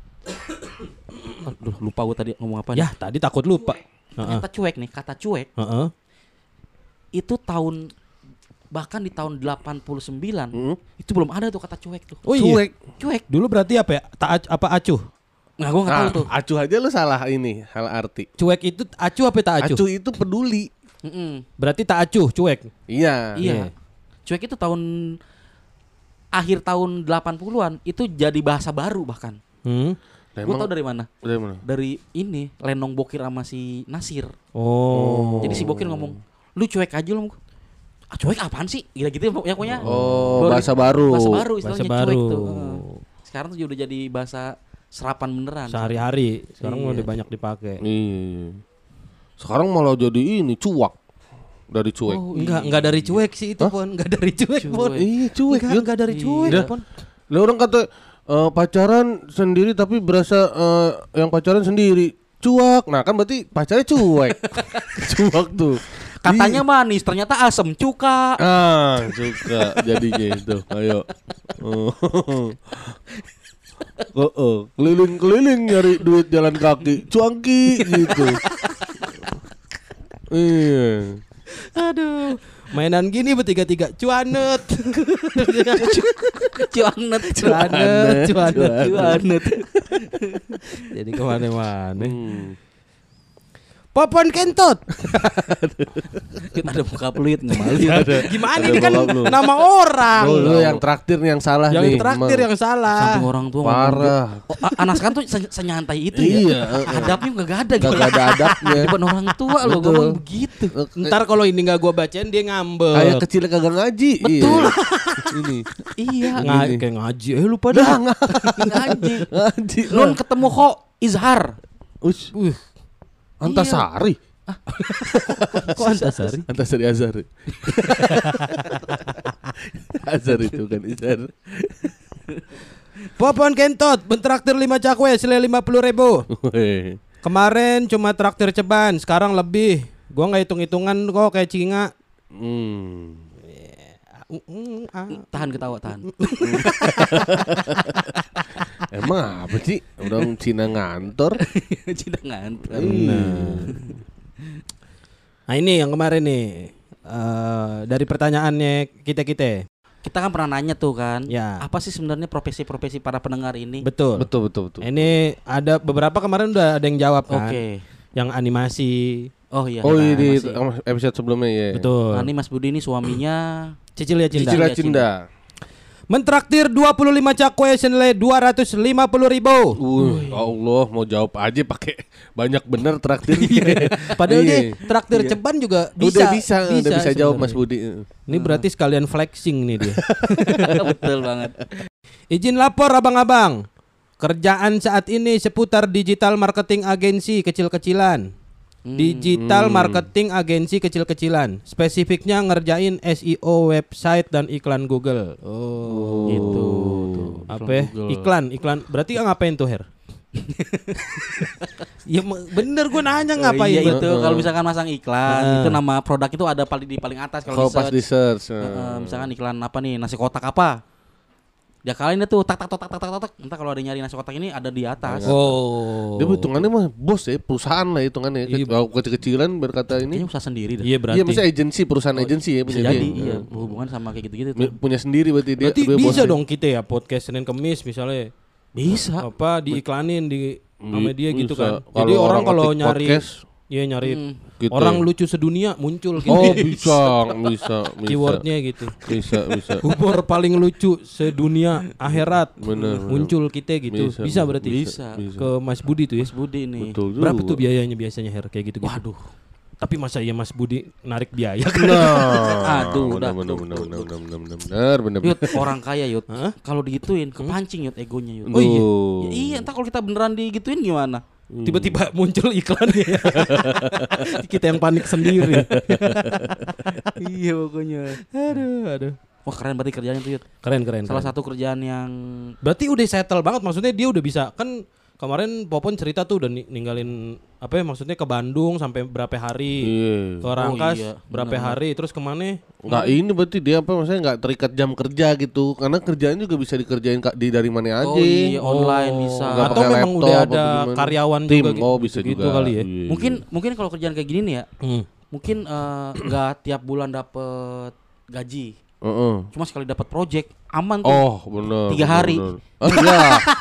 Speaker 1: Aduh, lupa gue tadi ngomong apa
Speaker 2: Ya, tadi takut lupa. Heeh.
Speaker 1: Kata cuek nih, kata cuek
Speaker 2: Heeh.
Speaker 1: itu tahun bahkan di tahun delapan puluh sembilan
Speaker 3: Hmm.
Speaker 1: itu belum ada tuh kata cuek tuh.
Speaker 2: Oh iya.
Speaker 3: Cuek.
Speaker 1: Cuek.
Speaker 2: Dulu berarti apa ya? Tak ac- apa acuh?
Speaker 1: Nah, gue nggak tahu
Speaker 3: Nah,
Speaker 1: tuh.
Speaker 3: acuh aja lu salah ini, hal arti.
Speaker 2: Cuek itu acuh apa tak acuh?
Speaker 3: Acuh itu peduli.
Speaker 1: Mm-mm.
Speaker 2: Berarti tak acuh, cuek.
Speaker 3: Iya.
Speaker 1: Iya. Cuek itu tahun akhir tahun delapan puluhan itu jadi bahasa baru bahkan.
Speaker 2: Hmm.
Speaker 3: Nah,
Speaker 1: Gue
Speaker 3: emang-
Speaker 1: tau dari mana?
Speaker 3: dari mana?
Speaker 1: Dari ini Lenong Bokir sama si Nasir.
Speaker 2: Oh.
Speaker 1: Jadi si Bokir ngomong, "Lu cuek aja lu." Ah, cuek apaan sih? Gila gitu ya pokoknya.
Speaker 3: Oh,
Speaker 1: Baru-
Speaker 3: bahasa baru.
Speaker 1: Bahasa baru istilahnya
Speaker 2: Bahasa
Speaker 1: cuek
Speaker 2: baru.
Speaker 1: tuh. Heeh. Sekarang tuh udah jadi bahasa serapan beneran.
Speaker 2: Sehari-hari. Sekarang
Speaker 1: Iya.
Speaker 2: udah banyak dipakai.
Speaker 3: Iya. Sekarang malah jadi ini cuak dari cuek.
Speaker 1: Oh,
Speaker 2: Enggak,
Speaker 1: iya.
Speaker 2: enggak dari cuek sih itu, Pon. Enggak dari cuek,
Speaker 1: Cuek.
Speaker 2: Pon.
Speaker 3: Iya cuek.
Speaker 2: Enggak,
Speaker 3: Yud.
Speaker 2: enggak dari
Speaker 1: Iya.
Speaker 2: cuek,
Speaker 3: Dah.
Speaker 2: Pon.
Speaker 3: Lah orang kata eh, pacaran sendiri tapi berasa eh, yang pacaran sendiri cuak. Nah kan berarti pacarnya cuek. Cuak tuh.
Speaker 1: Katanya manis, ternyata asem, cuka.
Speaker 3: Ah, suka jadinya itu. Ayo. Oh. Oh, oh. Keliling-keliling nyari duit jalan kaki, cuangki gitu. Iya.
Speaker 2: Aduh. Mainan gini bertiga-tiga cuanet.
Speaker 1: Cuanet,
Speaker 2: Cuanet, cuanet.
Speaker 1: cuanet.
Speaker 2: Jadi kemana-mana.
Speaker 3: Hmm.
Speaker 2: Popon kentot.
Speaker 1: Kita ada buka peluit nggak malu.
Speaker 2: Gimana
Speaker 3: Ada
Speaker 2: ini kan
Speaker 3: bokap lu.
Speaker 2: nama orang.
Speaker 3: Lu, lu yang traktir nih yang salah
Speaker 2: Yang
Speaker 3: nih.
Speaker 2: traktir
Speaker 3: emang.
Speaker 2: yang salah.
Speaker 1: Samping orang tua ngomong
Speaker 3: Parah.
Speaker 1: gitu. Oh, a- anak sekarang tuh se- senyantai itu
Speaker 3: Iya,
Speaker 1: ya.
Speaker 3: eh, eh.
Speaker 1: Adabnya nggak ada gitu.
Speaker 3: Gak ada adabnya.
Speaker 1: Di depan orang tua lo
Speaker 3: Betul.
Speaker 1: ngomong begitu.
Speaker 2: Ntar kalau ini nggak gua bacain dia ngambek.
Speaker 3: Kayak kecil kagak ngaji.
Speaker 1: Betul.
Speaker 3: Iya. Ini.
Speaker 1: Iya.
Speaker 2: Nga-
Speaker 3: Ini.
Speaker 2: kayak ngaji. Eh lupa
Speaker 3: Dah
Speaker 2: dah.
Speaker 3: nggak
Speaker 1: Ngaji.
Speaker 3: ngaji.
Speaker 1: Nun ketemu kok Izhar.
Speaker 3: Ush.
Speaker 2: Wih,
Speaker 3: Antasari.
Speaker 2: kok Antasari?
Speaker 3: Antasari Azhar. Azhar itu kan Azhar.
Speaker 2: Popon kentot mentraktir lima cakwe senilai lima puluh ribu.
Speaker 3: Weh.
Speaker 2: Kemarin cuma traktir ceban, sekarang lebih. Gua nggak hitung-hitungan kok kayak Cinga.
Speaker 3: Hmm.
Speaker 2: Uh, uh, ah.
Speaker 1: Tahan ketawa, tahan.
Speaker 3: Emang apa sih? Orang Cina ngantor.
Speaker 1: Cina nganter.
Speaker 2: Nah ini yang kemarin nih, eh, dari pertanyaannya kita kita
Speaker 1: kita kan pernah nanya tuh kan,
Speaker 2: Ya.
Speaker 1: apa sih sebenarnya profesi-profesi para pendengar ini?
Speaker 2: Betul.
Speaker 3: Betul betul betul.
Speaker 2: Ini ada beberapa kemarin udah ada yang jawab kan.
Speaker 1: Oke.
Speaker 2: Yang animasi.
Speaker 1: Oh iya.
Speaker 3: Oh iya
Speaker 1: nah,
Speaker 3: di
Speaker 1: masih.
Speaker 3: episode sebelumnya ya.
Speaker 2: Betul.
Speaker 1: Nah, ini Mas Budi ini suaminya
Speaker 2: Cicil ya cinta.
Speaker 3: Cicil
Speaker 1: Cinda.
Speaker 3: Cinda.
Speaker 2: Mentraktir dua puluh lima cakwe senilai dua ratus lima puluh ribu.
Speaker 3: Uh, Allah mau jawab aja pakai banyak bener traktirnya.
Speaker 2: Padahal
Speaker 3: Iya.
Speaker 2: dia traktir ceban juga bisa.
Speaker 3: Udah bisa, udah bisa jawab Mas
Speaker 2: sebenarnya.
Speaker 3: Budi.
Speaker 2: Ini berarti sekalian flexing nih dia.
Speaker 1: betul banget.
Speaker 2: Izin lapor abang-abang. Kerjaan saat ini seputar digital marketing agensi kecil-kecilan. Digital
Speaker 3: Hmm.
Speaker 2: marketing agensi kecil-kecilan. Spesifiknya ngerjain S E O website dan iklan Google. Oh,
Speaker 1: Gitu. Tuh,
Speaker 2: Apa? ya?
Speaker 1: Google.
Speaker 2: Iklan, iklan. Berarti ngapain tuh, Her? Ya me- bener gue nanya ngapain.
Speaker 1: Iya
Speaker 2: Bang?
Speaker 1: itu kalau misalkan masang iklan
Speaker 2: Nah.
Speaker 1: itu nama produk itu ada paling di paling atas
Speaker 3: Kalau
Speaker 1: kalau
Speaker 3: pas di
Speaker 1: di search.
Speaker 3: search.
Speaker 1: Heeh, misalkan iklan apa nih nasi kotak apa? Dia kalian tuh tak tak tak tak tak tak tak. Entah kalau ada nyari nasi kotak ini ada di atas.
Speaker 2: Oh.
Speaker 3: Dia hitungannya mah bos ya, perusahaan lah hitungannya.
Speaker 2: Iya.
Speaker 3: Kalau kecil-kecilan berkata
Speaker 1: Kayaknya
Speaker 3: ini.
Speaker 1: usaha sendiri dah.
Speaker 2: Iya berarti.
Speaker 3: Iya, misalnya agensi, perusahaan agensi ya
Speaker 1: Bisa
Speaker 3: punya
Speaker 1: jadi
Speaker 3: dia.
Speaker 1: iya berhubungan sama kayak gitu-gitu
Speaker 3: Mi-
Speaker 1: tuh.
Speaker 3: Punya sendiri berarti dia.
Speaker 2: Berarti
Speaker 3: dia
Speaker 2: bisa
Speaker 3: bosnya.
Speaker 2: dong kita ya podcast Senin Kemis misalnya
Speaker 1: Bisa.
Speaker 2: apa diiklanin di sama dia gitu
Speaker 3: Bisa.
Speaker 2: kan. Jadi
Speaker 3: Kalau
Speaker 2: orang kalau
Speaker 3: ngetik
Speaker 2: nyari
Speaker 3: podcast,
Speaker 2: ya nyari
Speaker 1: Hmm.
Speaker 3: gitu
Speaker 2: orang
Speaker 3: ya.
Speaker 2: lucu sedunia muncul gitu.
Speaker 3: Oh bisa, bisa, bisa.
Speaker 2: Keywordnya gitu.
Speaker 3: Bisa, bisa.
Speaker 2: Humor paling lucu sedunia akhirat.
Speaker 3: Bener, bener.
Speaker 2: Muncul kita gitu. Bisa,
Speaker 3: Bisa,
Speaker 2: berarti.
Speaker 1: Bisa.
Speaker 2: Ke Mas Budi tuh ya.
Speaker 1: Mas Budi nih.
Speaker 3: Betul juga.
Speaker 2: Berapa tuh biayanya biasanya Her kayak gitu gitu.
Speaker 1: Waduh.
Speaker 2: Tapi masa iya Mas Budi narik biaya?
Speaker 3: Nah,
Speaker 1: Aduh,
Speaker 3: benar,
Speaker 1: udah.
Speaker 3: benar, benar, benar, benar, benar, benar, benar,
Speaker 1: Yud, orang kaya Yud.
Speaker 2: Hah?
Speaker 1: Kalau digituin kepancing Yud egonya Yud.
Speaker 2: Oh iya.
Speaker 1: Ya, iya, entar kalau kita beneran digituin gimana?
Speaker 2: Tiba-tiba muncul iklannya. Kita yang panik sendiri.
Speaker 1: iya pokoknya.
Speaker 2: Aduh, aduh.
Speaker 1: Wah keren berarti kerjanya tuh Yud.
Speaker 2: Keren keren.
Speaker 1: Salah
Speaker 2: keren.
Speaker 1: satu kerjaan yang
Speaker 2: Berarti udah settle banget, maksudnya dia udah bisa kan. Kemarin Popon cerita tuh udah ni- ninggalin apa ya maksudnya ke Bandung sampai berapa hari,
Speaker 3: Iya.
Speaker 2: ke Rangkas
Speaker 1: Oh iya,
Speaker 2: berapa
Speaker 1: benar-benar.
Speaker 2: hari, terus kemana?
Speaker 3: Nggak ini berarti dia apa maksudnya nggak terikat jam kerja gitu. Karena kerjaan juga bisa dikerjain Kak, di dari mana aja.
Speaker 1: Oh iya online bisa.
Speaker 3: Nggak
Speaker 2: Atau
Speaker 3: pakai
Speaker 2: memang
Speaker 3: laptop
Speaker 2: udah
Speaker 3: apa
Speaker 2: ada
Speaker 3: gimana.
Speaker 2: karyawan
Speaker 3: Tim,
Speaker 2: juga gitu,
Speaker 3: oh bisa
Speaker 2: gitu
Speaker 3: juga.
Speaker 2: kali ya.
Speaker 3: Iya,
Speaker 1: Mungkin mungkin kalau kerjaan kayak gini nih ya,
Speaker 2: Hmm.
Speaker 1: mungkin eh, nggak tiap bulan dapet gaji.
Speaker 3: iya. Heeh.
Speaker 1: Cuma sekali dapat project aman tuh.
Speaker 3: Oh benar.
Speaker 1: Tiga
Speaker 3: benar,
Speaker 1: hari.
Speaker 3: benar. Ah, ya.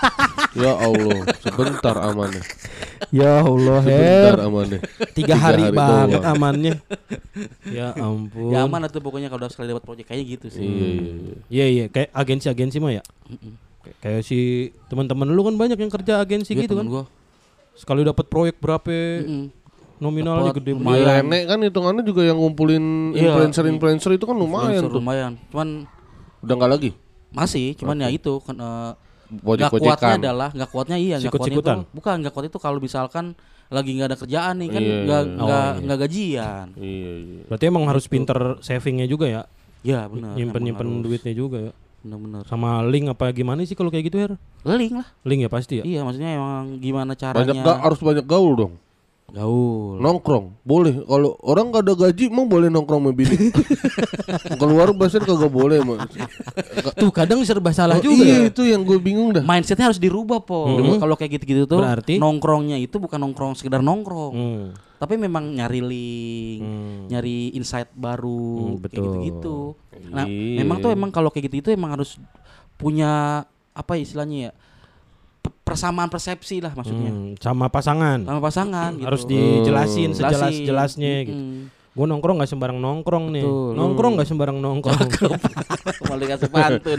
Speaker 3: Ya Allah, sebentar amannya.
Speaker 2: Ya Allah,
Speaker 3: Sebentar amannya.
Speaker 2: Tiga hari,
Speaker 3: hari
Speaker 2: banget
Speaker 3: doang.
Speaker 2: amannya. Ya ampun.
Speaker 1: Ya aman tuh pokoknya kalau udah sekali dapat project kayak gitu sih.
Speaker 3: Iya, iya, iya.
Speaker 2: Iya iya, kayak agensi-agensi mah ya.
Speaker 1: Mm-mm.
Speaker 2: Kayak- Kayak si teman-teman lu kan banyak yang kerja agensi
Speaker 1: Iya,
Speaker 2: gitu kan.
Speaker 1: temen gua.
Speaker 2: Sekali dapat proyek berapa
Speaker 1: Mm-mm.
Speaker 2: nominalnya
Speaker 1: Dapet
Speaker 2: gede
Speaker 1: lumayan.
Speaker 2: banget.
Speaker 3: Nenek kan hitungannya juga yang ngumpulin
Speaker 1: Iya.
Speaker 3: influencer-influencer itu kan lumayan
Speaker 1: Influencer
Speaker 3: tuh.
Speaker 1: lumayan. Cuman
Speaker 3: Udah nggak lagi.
Speaker 1: masih, cuman ya itu kan eh, nggak
Speaker 3: Pojek-pojekan.
Speaker 1: kuatnya adalah nggak kuatnya iya nggak kuatnya
Speaker 2: Sikut-sikutan.
Speaker 1: itu bukan nggak kuat itu kalau misalkan lagi nggak ada kerjaan nih kan
Speaker 3: Iya,
Speaker 1: nggak
Speaker 3: iya.
Speaker 1: nggak
Speaker 2: Oh, iya.
Speaker 1: nggak gajian.
Speaker 3: Iya, iya.
Speaker 2: Berarti emang harus pinter savingnya juga ya.
Speaker 1: Ya benar.
Speaker 2: Nyimpen nyimpen
Speaker 1: emang harus.
Speaker 2: duitnya juga ya.
Speaker 1: Bener-bener.
Speaker 2: Sama link apa gimana sih kalau kayak gitu Her?
Speaker 1: Link lah.
Speaker 2: Link ya pasti ya.
Speaker 1: Iya maksudnya emang gimana caranya.
Speaker 3: Banyak ga, harus banyak gaul dong.
Speaker 1: gaul.
Speaker 3: Nongkrong boleh. Kalau orang nggak ada gaji emang boleh nongkrong sama bini. Keluar bahasa kagak boleh emang.
Speaker 2: Tuh kadang serba salah
Speaker 3: Oh,
Speaker 2: juga
Speaker 3: iya
Speaker 2: ya.
Speaker 3: itu yang gue bingung dah.
Speaker 1: Mindsetnya harus dirubah po.
Speaker 2: Mhm.
Speaker 1: Kalau kayak gitu-gitu tuh
Speaker 2: Berarti?
Speaker 1: nongkrongnya itu bukan nongkrong sekedar nongkrong,
Speaker 2: Hmm.
Speaker 1: tapi memang nyari link,
Speaker 2: Hmm.
Speaker 1: nyari insight baru,
Speaker 2: Hmm,
Speaker 1: kayak
Speaker 2: betul.
Speaker 1: gitu-gitu. Nah,
Speaker 3: Iya.
Speaker 1: memang tuh emang kalau kayak gitu itu emang harus punya apa istilahnya ya? pe- Persamaan persepsi lah maksudnya.
Speaker 2: Hmm, sama pasangan
Speaker 1: Sama pasangan gitu.
Speaker 2: harus dijelasin
Speaker 3: Hmm.
Speaker 2: sejelas-jelasnya
Speaker 1: Jelasin.
Speaker 2: gitu.
Speaker 1: Mm-mm.
Speaker 2: Gue nongkrong nggak sembarang nongkrong nih.
Speaker 1: Betul.
Speaker 2: Nongkrong nggak sembarang nongkrong.
Speaker 1: Malah dikasih pantun.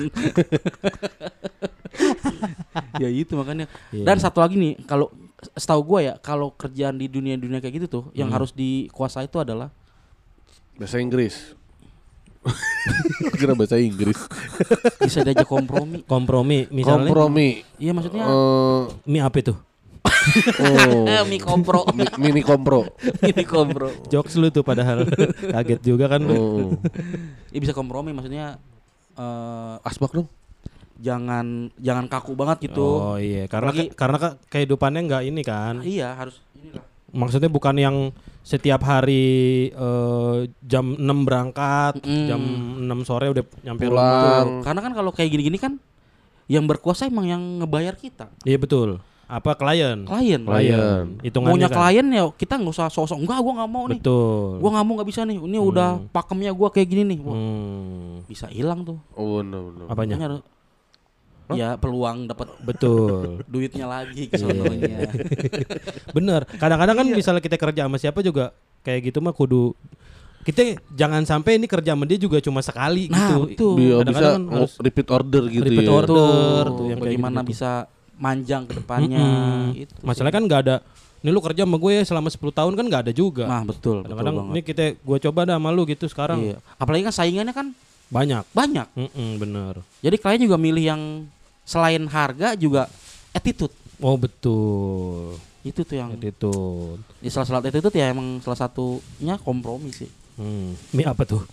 Speaker 1: ya itu makanya.
Speaker 2: Iya.
Speaker 1: Dan satu lagi nih, kalau setahu gua ya, kalau kerjaan di dunia-dunia kayak gitu tuh, yang
Speaker 2: Hmm.
Speaker 1: harus dikuasai itu adalah
Speaker 3: Bahasa Inggris. Kira bahasa Inggris.
Speaker 1: bisa diajak kompromi.
Speaker 2: Kompromi misalnya.
Speaker 3: Kompromi.
Speaker 1: Iya maksudnya
Speaker 3: Eh,
Speaker 2: Mie apa itu?
Speaker 3: oh.
Speaker 1: mi kompro,
Speaker 3: Mi- mini kompro.
Speaker 1: ini kompro.
Speaker 2: Jokes lu tuh padahal. Kaget juga kan lu.
Speaker 3: Oh.
Speaker 1: Iya bisa kompromi maksudnya eh
Speaker 3: Asbak dong.
Speaker 1: jangan jangan kaku banget gitu.
Speaker 2: Oh iya, karena
Speaker 1: Apalagi-
Speaker 2: karena ke- kehidupannya nggak ini kan.
Speaker 1: Iya harus inilah.
Speaker 2: Maksudnya bukan yang setiap hari eh, jam enam berangkat,
Speaker 1: Mm.
Speaker 2: jam enam sore udah nyampe
Speaker 3: Pulang.
Speaker 2: rumah.
Speaker 1: Karena kan kalau kayak gini-gini kan yang berkuasa emang yang ngebayar kita.
Speaker 2: Iya betul. apa klien?
Speaker 1: Klien.
Speaker 3: Klien.
Speaker 2: Hitungannya
Speaker 1: Maunya
Speaker 2: kan.
Speaker 1: klien ya kita nggak usah sosok. Enggak, gua nggak mau nih.
Speaker 2: Betul.
Speaker 1: Gua nggak mau, nggak bisa nih. Ini udah pakemnya gua kayak gini nih. Wah,
Speaker 2: Hmm.
Speaker 1: bisa hilang tuh.
Speaker 3: Oh benar benar.
Speaker 2: Apanya?
Speaker 1: Makanya harus- ya peluang dapat
Speaker 2: Betul.
Speaker 1: duitnya lagi ke sononya.
Speaker 2: Bener. Kadang-kadang kan misalnya kita kerja sama siapa juga kayak gitu mah kudu kita jangan sampai ini kerja sama dia juga cuma sekali
Speaker 1: Nah,
Speaker 2: gitu.
Speaker 1: betul.
Speaker 3: Biar bisa
Speaker 2: Kadang-kadang kan harus
Speaker 3: repeat order gitu
Speaker 2: repeat
Speaker 3: ya.
Speaker 2: order.
Speaker 1: Tuh,
Speaker 2: tuh yang kayak
Speaker 1: bagaimana
Speaker 2: gitu-gitu.
Speaker 1: bisa manjang ke depannya.
Speaker 2: Mm-mm.
Speaker 1: Itu
Speaker 2: Masalahnya kan nggak ada. Ini lu kerja sama gue selama sepuluh tahun kan nggak ada juga.
Speaker 1: Nah, betul.
Speaker 2: Kadang-kadang
Speaker 1: betul
Speaker 2: ini
Speaker 1: banget.
Speaker 2: kita gue coba dah sama lu gitu sekarang.
Speaker 1: Iya. Apalagi kan saingannya kan
Speaker 2: Banyak.
Speaker 1: banyak.
Speaker 2: Mm-mm, bener.
Speaker 1: Jadi klien juga milih yang selain harga juga attitude.
Speaker 2: Oh betul.
Speaker 1: Itu tuh yang
Speaker 2: Itu.
Speaker 1: di salah-salah attitude ya emang salah satunya kompromi sih.
Speaker 2: Hmm. Mie apa tuh?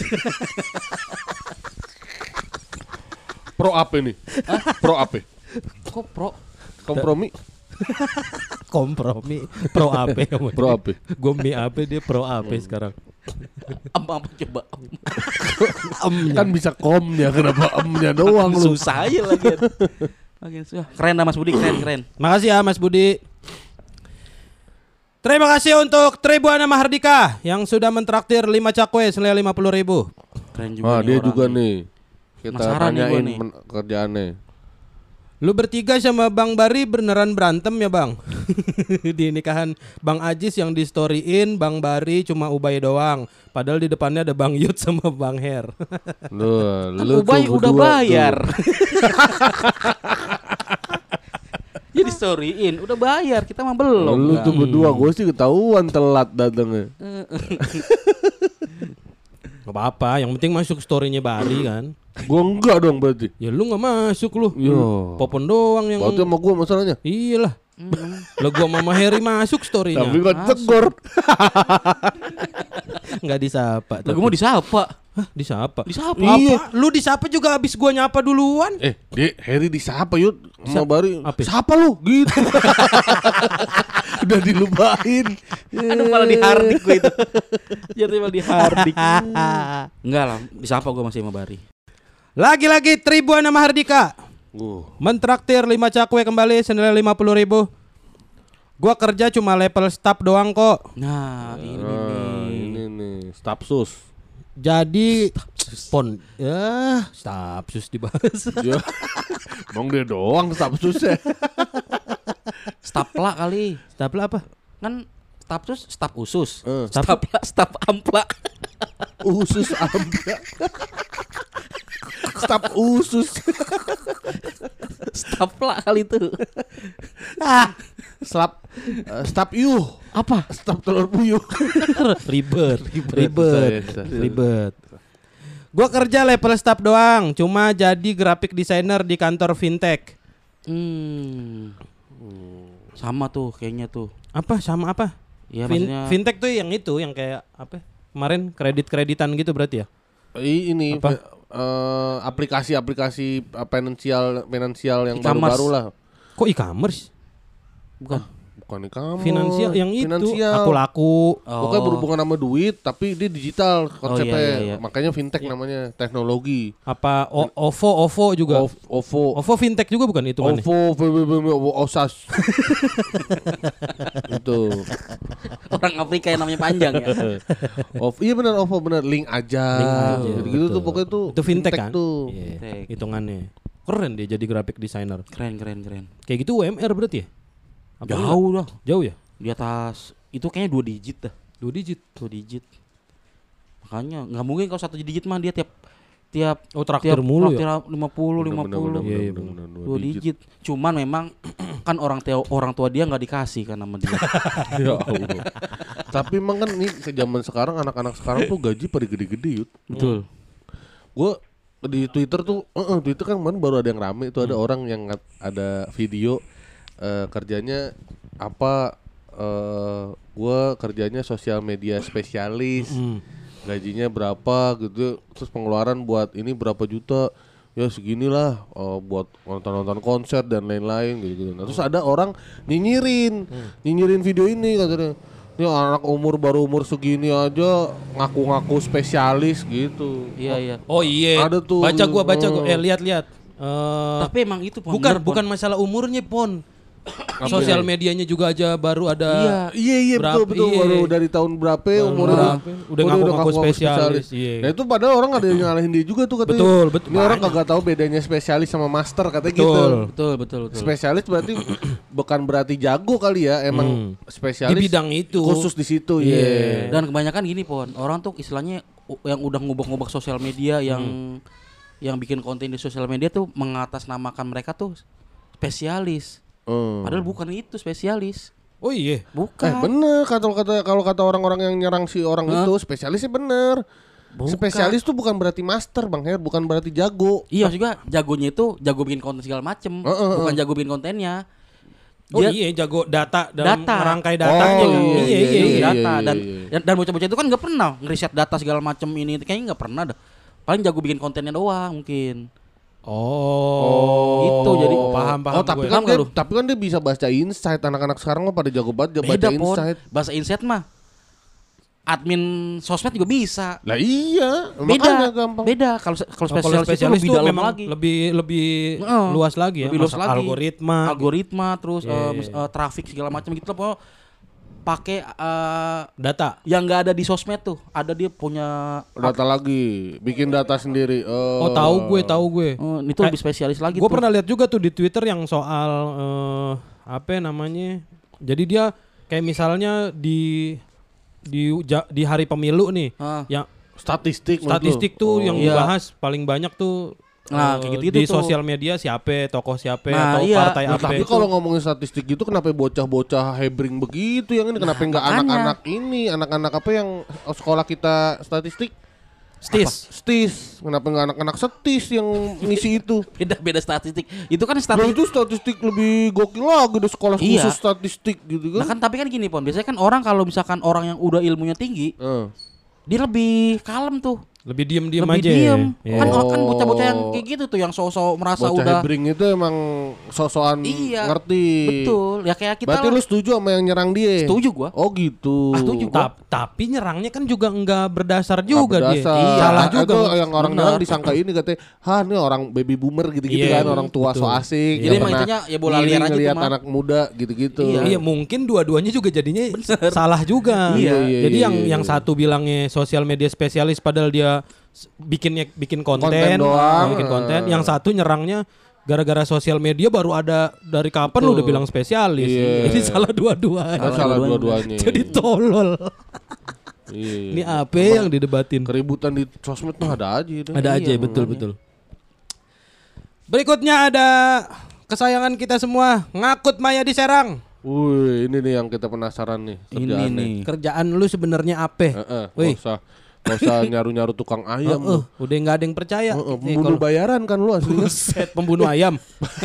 Speaker 3: Pro apa nih? Pro apa?
Speaker 1: Kok pro?
Speaker 3: Kompromi?
Speaker 2: Kompromi. Pro A P kamu.
Speaker 3: Pro apa?
Speaker 2: Gue mie A P dia pro A P sekarang.
Speaker 1: Apa-apa coba.
Speaker 3: Kan bisa komnya, kenapa emnya doang lu?
Speaker 1: Susah aja lagi. Lagi susah. Keren dah Mas Budi, keren keren.
Speaker 2: Makasih ya Mas Budi. Terima kasih untuk Tribuana Mahardika yang sudah mentraktir lima cakwe senilai lima puluh ribu.
Speaker 1: Keren juga.
Speaker 3: Ah,
Speaker 1: nih
Speaker 3: dia
Speaker 1: orang
Speaker 3: juga
Speaker 1: nih.
Speaker 3: nih. Kita
Speaker 1: Penasaran nih gua
Speaker 3: tanyain
Speaker 1: nih.
Speaker 3: men- kerjaannya.
Speaker 2: Lu bertiga sama Bang Bari beneran berantem ya Bang? Di nikahan Bang Ajis yang di storyin Bang Bari cuma Ubay doang. Padahal di depannya ada Bang Yud sama Bang Her.
Speaker 3: Lu,
Speaker 1: Kan
Speaker 3: lu
Speaker 1: Ubay
Speaker 3: tuh
Speaker 1: udah
Speaker 3: berdua
Speaker 1: bayar.
Speaker 3: tuh.
Speaker 1: Jadi storyin, udah bayar, kita mah belum.
Speaker 3: Lu
Speaker 1: Bang.
Speaker 3: tuh berdua, gue sih ketahuan telat datangnya.
Speaker 2: Gak apa-apa, yang penting masuk storynya Bari kan.
Speaker 3: Gue enggak dong berarti.
Speaker 2: Ya lu gak masuk lu.
Speaker 3: Yo.
Speaker 2: Popon doang yang.
Speaker 3: Berarti sama gue masalahnya.
Speaker 2: Iyalah. Lah gua Mama Heri masuk storynya.
Speaker 3: Tapi kan cegor.
Speaker 2: Nggak disapa.
Speaker 1: Lah gua mau disapa.
Speaker 2: Hah, disapa.
Speaker 1: Disapa.
Speaker 3: Iya.
Speaker 2: Apa? Lu disapa juga abis gua nyapa duluan.
Speaker 3: Eh, dia Harry disapa yud sama Bari.
Speaker 2: Apa?
Speaker 3: Siapa lu? Gitu. Udah dilupain.
Speaker 1: Aduh malah dihardik gue itu. Jadi malah dihardik. Enggak lah, disapa gue masih sama Bari.
Speaker 2: Lagi-lagi Tribuana Mahardika
Speaker 3: Uh.
Speaker 2: mentraktir lima cakwe kembali senilai lima puluh ribu. Gua kerja cuma level staff doang kok.
Speaker 1: Nah, ini
Speaker 3: Nah,
Speaker 1: nih.
Speaker 3: ini nih, stafsus.
Speaker 2: Jadi pon ya stafsus dibahas.
Speaker 3: Ya. Bang dia doang stafsusnya.
Speaker 1: Stapla kali.
Speaker 2: Staff apa?
Speaker 1: Kan staf sus, staf usus.
Speaker 3: Eh.
Speaker 1: Stapla, staf ampla.
Speaker 3: Usus ampla. Staf usus.
Speaker 1: Stapla kali itu.
Speaker 3: Slap uh, staf yuh.
Speaker 1: Apa?
Speaker 3: Staf telur puyuh.
Speaker 2: Ribet,
Speaker 3: Ribet,
Speaker 2: ribet,
Speaker 3: susah, susah.
Speaker 2: ribet. Gua kerja level staff doang, cuma jadi graphic designer di kantor fintech.
Speaker 1: Hmm. Sama tuh kayaknya tuh.
Speaker 2: Apa sama apa?
Speaker 1: Ya
Speaker 2: Fin-
Speaker 1: maksudnya
Speaker 2: fintech tuh yang itu, yang kayak apa? Kemarin kredit-kreditan gitu berarti ya?
Speaker 3: I- ini
Speaker 2: Apa?
Speaker 3: fe- eh, aplikasi-aplikasi uh, finansial finansial yang
Speaker 1: E-commerce.
Speaker 3: baru-baru lah.
Speaker 2: Kok e-commerce?
Speaker 1: bukan.
Speaker 3: Bukan kamu.
Speaker 2: Finansial yang itu,
Speaker 3: Finansial.
Speaker 2: aku laku.
Speaker 3: Pokoknya berhubungan sama duit tapi dia digital konsepnya.
Speaker 1: iya, iya, iya.
Speaker 3: Makanya fintech namanya, teknologi.
Speaker 2: Apa o- OVO, OVO juga.
Speaker 3: Of- OVO,
Speaker 2: OVO fintech juga bukan hitungannya?
Speaker 3: OVO, V W W, OSAS. Itu.
Speaker 1: Orang Afrika yang namanya panjang ya.
Speaker 3: Of, iya benar OVO benar, link aja.
Speaker 2: Link aja,
Speaker 3: Gitu tuh
Speaker 2: betul.
Speaker 3: pokoknya tuh.
Speaker 2: Itu fintech, kan?
Speaker 3: tuh.
Speaker 2: Iya,
Speaker 1: Fintech.
Speaker 2: hitungannya. Keren dia jadi graphic designer.
Speaker 1: Keren keren keren.
Speaker 2: Kayak gitu U M R berarti ya? Apa enggak?
Speaker 1: Jauh dah.
Speaker 2: Jauh ya?
Speaker 1: Di atas itu kayaknya dua digit dah.
Speaker 2: Dua digit.
Speaker 1: Dua digit. Makanya nggak mungkin kalau satu digit mah dia tiap tiap
Speaker 2: Oh, traktir
Speaker 1: tiap
Speaker 2: mulu ya?
Speaker 1: traktir lima puluh lima
Speaker 3: Bener,
Speaker 1: puluh.
Speaker 3: bener,
Speaker 2: Iya, iya,
Speaker 3: bener,
Speaker 2: bener.
Speaker 3: bener, bener,
Speaker 1: Dua digit. Cuman memang kan orang tua orang tua dia nggak dikasih kan sama dia.
Speaker 3: Ya Allah. Tapi emang kan nih ke zaman sekarang anak-anak sekarang tuh gaji pada gede-gede yud.
Speaker 1: Betul.
Speaker 3: Gue di Twitter tuh, eh eh, Twitter kan kemarin baru ada yang rame itu ada orang yang ngat- ada video eh, kerjanya apa? eh gue kerjanya sosial media spesialis,
Speaker 2: Hmm.
Speaker 3: gajinya berapa gitu, terus pengeluaran buat ini berapa juta, ya seginilah eh, buat nonton-nonton konser dan lain-lain gitu. Nah, terus ada orang nyinyirin, nyinyirin video ini katanya. Ini anak umur baru umur segini aja ngaku-ngaku spesialis gitu.
Speaker 1: Iya iya.
Speaker 2: Oh iya.
Speaker 3: Ada tuh.
Speaker 2: Baca gua, baca gua.
Speaker 3: Oh.
Speaker 2: Eh lihat-lihat. Eh
Speaker 1: Tapi emang itu Pon,
Speaker 2: bukan
Speaker 1: bener, Pon.
Speaker 2: bukan masalah umurnya, Pon. Sosial medianya juga aja baru ada.
Speaker 1: Iya.
Speaker 3: Iya iya betul
Speaker 2: Berapa-
Speaker 3: betul
Speaker 2: iya.
Speaker 3: baru dari tahun berapa umurnya
Speaker 2: berapa, udah ngaku-ngaku spesialis, iya.
Speaker 3: Nah itu padahal orang ada yang nyalahin dia juga tuh katanya.
Speaker 2: Betul, betul.
Speaker 3: Ini orang kagak tahu bedanya spesialis sama master katanya
Speaker 2: Betul.
Speaker 3: gitu.
Speaker 1: Betul, betul, betul.
Speaker 3: Spesialis berarti bukan berarti jago kali ya, emang
Speaker 2: Hmm.
Speaker 3: spesialis
Speaker 2: Di bidang itu.
Speaker 3: khusus di situ
Speaker 2: Iya.
Speaker 3: ya.
Speaker 1: Dan kebanyakan gini Pon, orang tuh istilahnya u- yang udah ngubah-ngubah sosial media yang yang bikin konten di sosial media tuh mengatasnamakan mereka tuh spesialis.
Speaker 3: Hmm.
Speaker 1: Padahal bukan itu spesialis.
Speaker 2: Oh iya.
Speaker 1: Bukan.
Speaker 3: Eh bener kalau kata kalau kata orang-orang yang nyerang si orang
Speaker 1: Hah?
Speaker 3: itu spesialisnya bener.
Speaker 1: Bukan.
Speaker 3: Spesialis tuh bukan berarti master Bang Her, bukan berarti jago.
Speaker 1: Iya juga jagonya itu jago bikin konten segala macem,
Speaker 3: Heeh,
Speaker 1: bukan
Speaker 3: heeh.
Speaker 1: jago bikin kontennya.
Speaker 2: Oh
Speaker 1: Dia
Speaker 2: iya jago data dalam
Speaker 1: Data.
Speaker 2: merangkai datanya.
Speaker 3: Oh,
Speaker 2: kan.
Speaker 3: iya,
Speaker 2: iya,
Speaker 3: iya,
Speaker 2: iya, iya.
Speaker 1: data
Speaker 3: iya,
Speaker 1: dan
Speaker 3: iya.
Speaker 1: dan, dan bocah-bocah itu kan nggak pernah ngeriset data segala macem ini kayaknya nggak pernah dah. Paling jago bikin kontennya doang mungkin.
Speaker 2: Oh.
Speaker 1: Itu jadi-
Speaker 2: paham paham.
Speaker 3: Oh tapi
Speaker 2: gue.
Speaker 3: kan
Speaker 1: Paham
Speaker 3: dia,
Speaker 1: nggak lu?
Speaker 3: tapi kan dia bisa baca insight. Anak-anak sekarang mah pada jago banget baca
Speaker 1: Beda Pon.
Speaker 3: insight.
Speaker 1: Bahasa insight mah admin sosmed juga bisa.
Speaker 3: Lah iya,
Speaker 1: Beda,
Speaker 3: makanya gampang.
Speaker 1: beda. Kalau kalau
Speaker 2: Oh, kalau
Speaker 1: spesialis,
Speaker 2: spesialis
Speaker 1: itu
Speaker 2: tuh
Speaker 1: lebih dalam
Speaker 2: memang
Speaker 1: lagi.
Speaker 2: lebih lebih
Speaker 1: Heeh.
Speaker 2: luas lagi ya.
Speaker 1: Lebih luas
Speaker 2: Masa
Speaker 1: lagi.
Speaker 2: algoritma.
Speaker 1: Algoritma terus
Speaker 2: Iya,
Speaker 1: eh,
Speaker 2: iya.
Speaker 1: mis- eh, traffic segala macam gitu loh. Pokoknya pakai eh,
Speaker 2: data.
Speaker 1: yang nggak ada di sosmed tuh. Ada dia punya
Speaker 3: Data lagi, bikin data sendiri.
Speaker 2: Oh, tahu gue, tahu gue.
Speaker 1: oh, itu
Speaker 2: Kayak-
Speaker 1: lebih spesialis lagi
Speaker 2: Gue
Speaker 1: tuh.
Speaker 2: pernah lihat juga tuh di Twitter yang soal eh, apa namanya? Jadi dia kayak misalnya di di ja- di hari pemilu nih,
Speaker 1: Ah.
Speaker 2: yang
Speaker 3: Statistik menurut
Speaker 2: statistik
Speaker 3: lu?
Speaker 2: tuh
Speaker 3: Oh.
Speaker 2: yang
Speaker 1: Iya.
Speaker 2: dibahas paling banyak tuh
Speaker 1: Nah,
Speaker 2: eh,
Speaker 1: kayak gitu-gitu
Speaker 2: di
Speaker 1: tuh.
Speaker 2: sosial media siapa, tokoh siapa
Speaker 1: Nah,
Speaker 2: atau
Speaker 1: iya.
Speaker 2: partai
Speaker 3: Nah,
Speaker 2: apa.
Speaker 3: tapi kalau ngomongin statistik gitu kenapa bocah-bocah hebring begitu yang ini kenapa enggak
Speaker 1: makanya.
Speaker 3: anak-anak ini, anak-anak apa yang sekolah kita statistik?
Speaker 2: Stis.
Speaker 3: Apa? Stis. Kenapa enggak anak-anak setis yang ngisi itu?
Speaker 1: beda beda statistik. Itu kan
Speaker 3: Nah,
Speaker 1: statistik.
Speaker 3: itu statistik lebih gokil lagi di sekolah
Speaker 1: Iya.
Speaker 3: khusus statistik gitu
Speaker 1: Nah
Speaker 3: kan.
Speaker 1: kan tapi kan gini Pon, biasanya kan orang kalau misalkan orang yang udah ilmunya tinggi,
Speaker 3: Eh.
Speaker 1: dia lebih kalem tuh.
Speaker 2: Lebih diem-diem
Speaker 1: lebih
Speaker 2: aja.
Speaker 1: diem.
Speaker 2: Iya.
Speaker 1: Kan
Speaker 3: Oh.
Speaker 1: kan bocah-bocah yang kayak gitu tuh yang sosok merasa
Speaker 3: Bocah
Speaker 1: udah
Speaker 3: hebring itu emang sosokan
Speaker 1: Iya,
Speaker 3: ngerti.
Speaker 1: betul. Ya kayak kita
Speaker 3: Berarti
Speaker 1: lah.
Speaker 3: lu setuju sama yang nyerang dia?
Speaker 1: Setuju gua.
Speaker 3: Oh gitu.
Speaker 1: Ah, setuju gua.
Speaker 2: Ta- tapi nyerangnya kan juga enggak berdasar
Speaker 3: Nggak
Speaker 2: juga dia.
Speaker 3: berdasar.
Speaker 2: Iya. Salah
Speaker 3: Nah,
Speaker 2: juga.
Speaker 3: itu
Speaker 2: Mas.
Speaker 3: yang orang
Speaker 1: Benar.
Speaker 3: nyerang disangka ini katanya, "Hah, ini orang baby boomer gitu-gitu
Speaker 2: Iya,
Speaker 3: kan, orang tua
Speaker 2: betul.
Speaker 3: so asik."
Speaker 1: Jadi
Speaker 3: nggak
Speaker 1: emang
Speaker 3: pernah
Speaker 1: intinya ya bola
Speaker 3: ngiri
Speaker 1: liar aja tuh,
Speaker 3: ngeliat
Speaker 1: mah.
Speaker 3: anak muda gitu-gitu.
Speaker 1: Iya.
Speaker 2: Iya mungkin dua-duanya juga jadinya salah juga.
Speaker 3: Iya, iya,
Speaker 2: Jadi
Speaker 3: iya,
Speaker 2: yang
Speaker 3: iya,
Speaker 2: yang
Speaker 3: iya.
Speaker 2: satu bilangnya sosial media spesialis padahal dia s- bikinnya bikin konten,
Speaker 3: Konten doang.
Speaker 2: bikin konten.
Speaker 3: Eh.
Speaker 2: Yang satu nyerangnya gara-gara sosial media baru ada dari kapan lu
Speaker 1: Betul.
Speaker 2: udah bilang spesialis.
Speaker 3: Iya.
Speaker 2: Jadi salah dua-duanya.
Speaker 3: Nah, salah dua-duanya.
Speaker 2: Jadi tolol.
Speaker 3: Iya, iya.
Speaker 2: Ini apa yang didebatin?
Speaker 3: Keributan di sosmed tuh ada aja itu.
Speaker 2: Ada
Speaker 1: Iya,
Speaker 2: aja betul
Speaker 1: makanya.
Speaker 2: betul. Berikutnya ada kesayangan kita semua, Ngakut Maya di Serang.
Speaker 3: Wih, ini nih yang kita penasaran nih.
Speaker 1: Ini
Speaker 3: kerjaannya.
Speaker 1: nih.
Speaker 2: Kerjaan lu sebenarnya apa?
Speaker 3: Heeh,
Speaker 2: Wih.
Speaker 3: nggak usah nggak usah nyaru-nyaru tukang ayam.
Speaker 2: Heeh,
Speaker 3: lu.
Speaker 2: udah nggak ada yang percaya.
Speaker 3: Heeh,
Speaker 2: Nih,
Speaker 3: pembunuh
Speaker 2: kalau-
Speaker 3: bayaran kan lu aslinya.
Speaker 2: Buset, pembunuh ayam.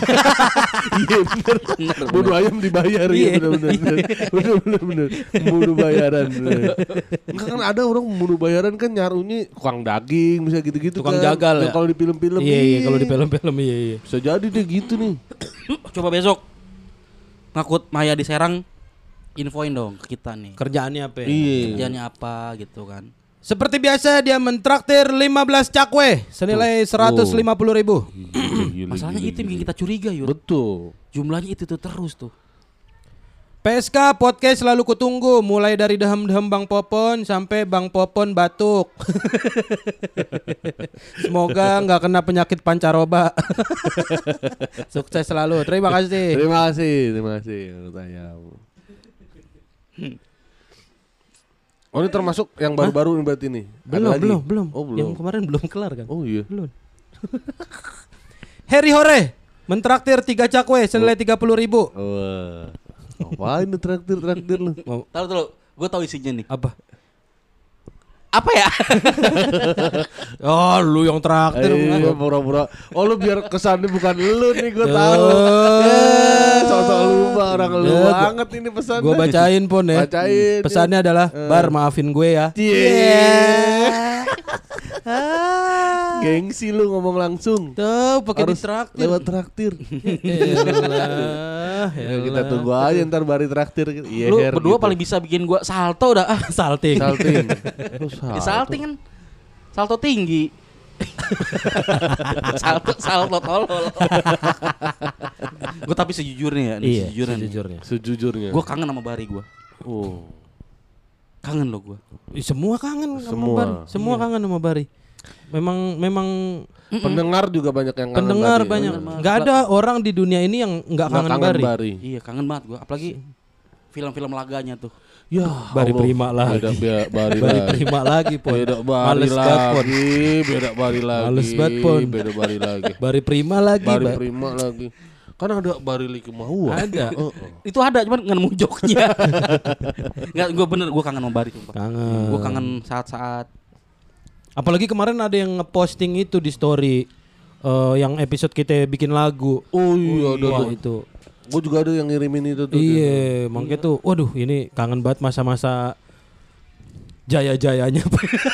Speaker 3: Iya bener. Bunuh ayam dibayar ya
Speaker 2: Iya.
Speaker 3: bener bener bener bener bener bunuh bayaran. bener. Enggak kan ada orang bunuh bayaran kan nyarunya tukang daging bisa gitu-gitu
Speaker 2: Tukang
Speaker 3: kan.
Speaker 2: jagal
Speaker 3: Yang
Speaker 2: ya?
Speaker 3: kalau di film-film.
Speaker 2: Iya iya kalau di film-film iya iya.
Speaker 3: Bisa jadi deh gitu nih.
Speaker 1: Coba besok Ngakut Maya di Serang infoin dong ke kita nih.
Speaker 2: Kerjaannya apa? ya?
Speaker 3: Iya.
Speaker 1: Kerjanya apa gitu kan.
Speaker 2: Seperti biasa dia mentraktir lima belas cakwe senilai seratus lima puluh ribu.
Speaker 1: Masalahnya itu yang bikin kita curiga yuk.
Speaker 3: Betul.
Speaker 1: Jumlahnya itu tuh terus tuh.
Speaker 2: P S K podcast selalu kutunggu mulai dari dehem-dehem Bang Popon sampai Bang Popon batuk. Semoga nggak kena penyakit pancaroba. Sukses selalu. Terima kasih.
Speaker 3: Terima kasih, terima kasih. Menurut saya. Oh ini termasuk yang baru-baru nih berarti nih. Ada
Speaker 2: Belum,
Speaker 3: lagi?
Speaker 2: belum, belum.
Speaker 3: Oh belum.
Speaker 2: Yang kemarin belum kelar kan?
Speaker 3: Oh iya.
Speaker 2: Belum. Harry Hore mentraktir tiga cakwe senilai tiga puluh ribu.
Speaker 3: Wah. Apaan nih traktir-traktir lu?
Speaker 1: Tahu dulu, gue tahu isinya nih.
Speaker 2: Apa?
Speaker 1: Apa ya?
Speaker 2: Oh, lu yang traktir.
Speaker 3: Iya, pura-pura. Oh lu biar kesannya bukan lu nih, gue
Speaker 2: Tuh.
Speaker 3: tahu. Ya, sok-sok lupa orang lu
Speaker 2: Tuh,
Speaker 3: banget ini pesannya.
Speaker 2: Gue bacain pun ya.
Speaker 3: Bacain.
Speaker 2: Pesannya adalah Bar maafin gue ya.
Speaker 3: Yeah. Gengsi lu ngomong langsung.
Speaker 2: Tuh pakai
Speaker 3: Harus
Speaker 2: ditraktir.
Speaker 3: lewat traktir.
Speaker 2: Elah,
Speaker 3: Ya, kita tunggu aja ntar bari traktir. Iya,
Speaker 1: Lu
Speaker 3: Her,
Speaker 1: berdua
Speaker 3: gitu.
Speaker 1: paling bisa bikin gua salto dah. Ah,
Speaker 2: salting.
Speaker 3: salting. Lu
Speaker 1: ya, salting kan. Salto tinggi. salto salto tolol. Gue tapi sejujurnya ya, nih,
Speaker 2: Iya,
Speaker 1: sejujurnya. nih.
Speaker 2: sejujurnya.
Speaker 3: Sejujurnya.
Speaker 1: Gue kangen sama Bari gue.
Speaker 3: Oh.
Speaker 1: Kangen loh gue.
Speaker 2: Ih, semua kangen sama
Speaker 3: Semua.
Speaker 2: Bari. Semua kangen sama Bari. Memang memang
Speaker 3: Pendengar juga banyak yang kangen
Speaker 2: pendengar
Speaker 3: Bari.
Speaker 2: banyak.
Speaker 1: Bener.
Speaker 2: Nggak ada orang di dunia ini yang nggak
Speaker 3: Nggak
Speaker 2: kangen, Bari.
Speaker 1: Iya kangen banget gue. Apalagi film-film laganya tuh.
Speaker 3: Ya,
Speaker 2: Bari
Speaker 3: Allah.
Speaker 2: prima lagi.
Speaker 3: Beda, beda, Bari,
Speaker 2: Bari
Speaker 3: lagi.
Speaker 2: prima lagi, Pon.
Speaker 3: Beda Bari
Speaker 2: Males banget, Pon.
Speaker 3: lagi, beda Bari lagi.
Speaker 2: Males banget, Pon.
Speaker 3: Beda Bari lagi.
Speaker 2: Bari prima lagi,
Speaker 3: Bari
Speaker 2: Ba.
Speaker 3: prima lagi. Kan ada Bari Liki Mahua.
Speaker 2: Ada.
Speaker 3: Oh, oh.
Speaker 1: Itu ada cuman nggak nemu joknya. Nggak, gue bener gue kangen sama Bari sumpah.
Speaker 2: Kangen.
Speaker 1: Gue kangen saat-saat.
Speaker 2: Apalagi kemarin ada yang ngeposting itu di story eh, yang episode kita bikin lagu.
Speaker 3: Oh iya, ada
Speaker 2: Wah,
Speaker 3: tuh.
Speaker 2: itu.
Speaker 3: Gue juga ada yang ngirimin itu tuh.
Speaker 2: Iya, makanya tuh, waduh ini kangen banget masa-masa jaya-jayanya.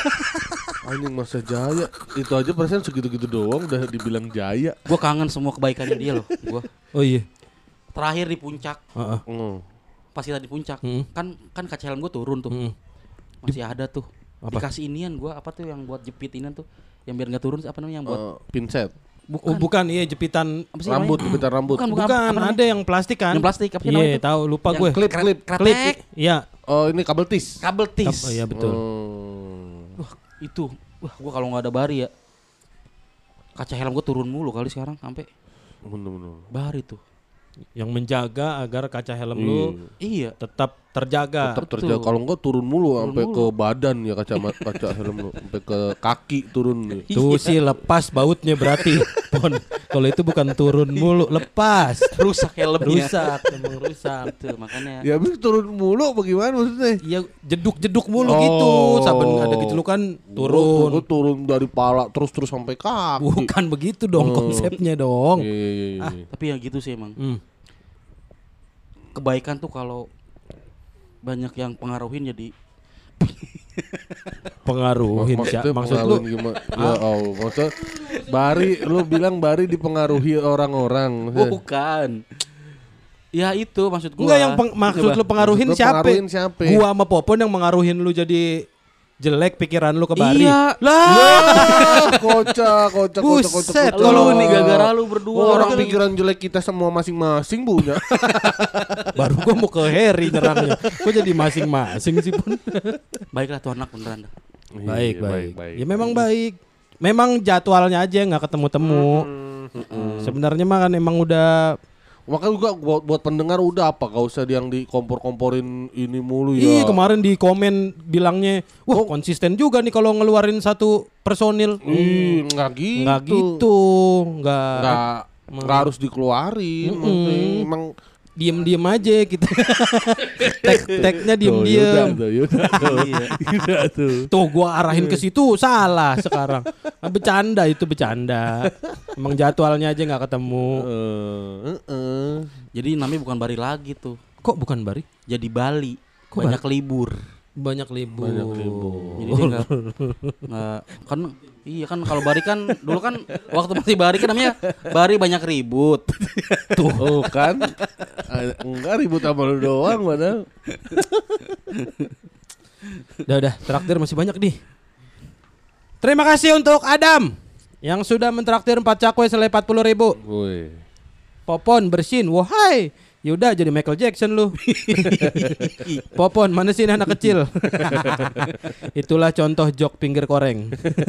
Speaker 3: Anjing masa jaya. Itu aja persen segitu-gitu doang udah dibilang jaya.
Speaker 1: Gue kangen semua kebaikannya dia loh. Gue
Speaker 2: Oh iya.
Speaker 1: terakhir di puncak.
Speaker 2: Heeh.
Speaker 3: Oh.
Speaker 1: Pas kita di puncak.
Speaker 2: Mm.
Speaker 1: Kan kan kaca helm gue turun tuh.
Speaker 2: Mm.
Speaker 1: Masih ada tuh.
Speaker 2: Apa?
Speaker 1: Dikasih inian gue apa tuh yang buat jepit inian tuh. Yang biar nggak turun apa namanya yang buat
Speaker 3: Eh, pinset.
Speaker 1: bukan.
Speaker 2: Oh bukan, iya jepitan.
Speaker 1: Apa sih
Speaker 3: Rambut,
Speaker 1: namanya?
Speaker 3: jepitan rambut.
Speaker 1: Bukan,
Speaker 2: Bukan,
Speaker 1: bukan, apa namanya?
Speaker 2: ada yang plastik kan?
Speaker 1: Yang plastik, apa sih namanya
Speaker 2: Iya,
Speaker 1: itu?
Speaker 2: tahu, lupa
Speaker 1: Yang
Speaker 2: gue.
Speaker 3: klip,
Speaker 1: kre-
Speaker 3: klip.
Speaker 1: kretek.
Speaker 2: Klip. Iya.
Speaker 3: Oh ini kabel tis.
Speaker 1: Kabel tis.
Speaker 2: Oh, iya betul.
Speaker 3: Oh.
Speaker 1: Wah, itu. Wah, gua kalau nggak ada Bari ya. Kaca helm gua turun mulu kali sekarang sampai
Speaker 3: Bener-bener.
Speaker 1: Bari tuh.
Speaker 2: Yang menjaga agar kaca helm lu
Speaker 1: Iya.
Speaker 2: tetap terjaga.
Speaker 3: Tetap terjaga. Kalau enggak turun mulu sampai ke badan ya kaca kaca helm lu, sampai ke kaki turun nih.
Speaker 2: Tuh sih lepas bautnya berarti. Pon. Kalau itu bukan turun mulu, lepas.
Speaker 1: Rusak helmnya.
Speaker 2: Rusak, emang rusak.
Speaker 1: Betul, makanya.
Speaker 3: Ya habis turun mulu bagaimana maksudnya?
Speaker 2: Iya, jeduk-jeduk mulu
Speaker 3: Oh.
Speaker 2: gitu. Saben ada kecelakaan turun.
Speaker 3: Gua turun dari pala terus-terus sampai kaki.
Speaker 2: Bukan begitu dong
Speaker 3: Oh.
Speaker 2: konsepnya dong.
Speaker 3: Iya iya iya.
Speaker 1: Ah,
Speaker 3: iya.
Speaker 1: tapi ya gitu sih emang.
Speaker 2: Hmm.
Speaker 1: Kebaikan tuh kalau banyak yang pengaruhin jadi
Speaker 2: Pengaruhin
Speaker 3: Mak-
Speaker 2: Sya.
Speaker 3: maksudnya
Speaker 2: Maksud lu
Speaker 3: pengaruhin gimana? Ya oh, maksud Bari lu bilang Bari dipengaruhi orang-orang.
Speaker 1: bukan. Ya itu maksud gua.
Speaker 2: enggak yang peng- maksud
Speaker 1: Coba.
Speaker 2: lu pengaruhin
Speaker 3: Maksud lu
Speaker 2: siapa?
Speaker 3: pengaruhin siapa?
Speaker 2: Gua sama Popon yang mengaruhin lu jadi jelek pikiran lu ke Bari.
Speaker 1: Iya.
Speaker 2: Lah,
Speaker 3: Ah, kocak, kocak, kocak, kocak,
Speaker 2: Buset,
Speaker 3: kocak.
Speaker 2: kalau
Speaker 1: Lu nih gara-gara lu berdua.
Speaker 3: Oh, orang
Speaker 1: Orang-
Speaker 3: pikiran jelek kita semua masing-masing punya.
Speaker 2: baru gua mau ke Harry nyerangnya. Kok jadi masing-masing sih, Pun?
Speaker 1: Baiklah tuh anak beneran dah.
Speaker 2: Baik,
Speaker 3: Iya,
Speaker 2: baik, Ya memang baik. Memang jadwalnya aja yang nggak ketemu-temu. Sebenarnya mah kan emang udah
Speaker 3: Makanya juga buat, buat pendengar udah apa, gak usah yang dikompor-komporin ini mulu ya.
Speaker 2: Iya kemarin di komen bilangnya, wah konsisten juga nih kalau ngeluarin satu personil.
Speaker 3: Ih, nggak gitu.
Speaker 2: Nggak gitu, nggak
Speaker 3: Nggak, nggak harus dikeluarin. Maksudnya Emang
Speaker 2: diem-diem aja kita. Tek-teknya
Speaker 3: Tuh,
Speaker 2: diem-diem.
Speaker 3: yaudah, yaudah, tuh. Yaudah tuh.
Speaker 2: Tuh gua arahin ke situ salah sekarang. Nah, bercanda itu bercanda. Emang jadwalnya aja nggak ketemu.
Speaker 3: Eh, eh.
Speaker 1: Jadi namanya bukan Bari lagi tuh.
Speaker 2: Kok bukan Bari?
Speaker 1: Jadi Bali.
Speaker 2: Kok
Speaker 1: Banyak libur.
Speaker 2: Banyak libur.
Speaker 3: Banyak libur.
Speaker 1: Jadi dia nggak nggak kan iya kan kalau Bari kan dulu kan waktu masih Bari kan namanya Bari banyak ribut.
Speaker 3: Tuh. Oh kan. Eh, Enggak ribut sama lu doang padahal.
Speaker 2: Udah udah, traktir masih banyak nih. Terima kasih untuk Adam yang sudah mentraktir empat cakwe senilai empat puluh ribu.
Speaker 3: Woi.
Speaker 2: Popon bersin, wahai. Yaudah jadi Michael Jackson lu. Popon, mana sih ini anak kecil? Itulah contoh jok pinggir koreng.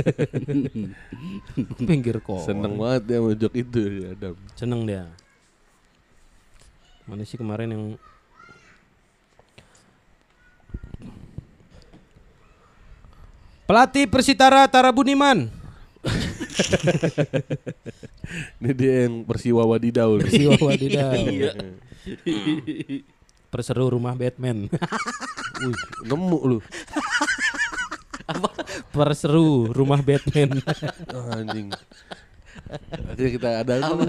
Speaker 2: Pinggir koreng.
Speaker 3: Seneng banget dia sama jok itu ya, Adam.
Speaker 2: Seneng dia. Mana sih kemarin yang pelatih Persitara Tara Buniman.
Speaker 3: Ini dia yang Persiwa Wadidau. nih.
Speaker 2: Persiwa Wadidau.
Speaker 1: Iya.
Speaker 2: Perseru rumah Batman.
Speaker 3: Wih, nemu lu.
Speaker 2: Perseru rumah Batman.
Speaker 3: Oh, anjing. Akhirnya kita ada dulu.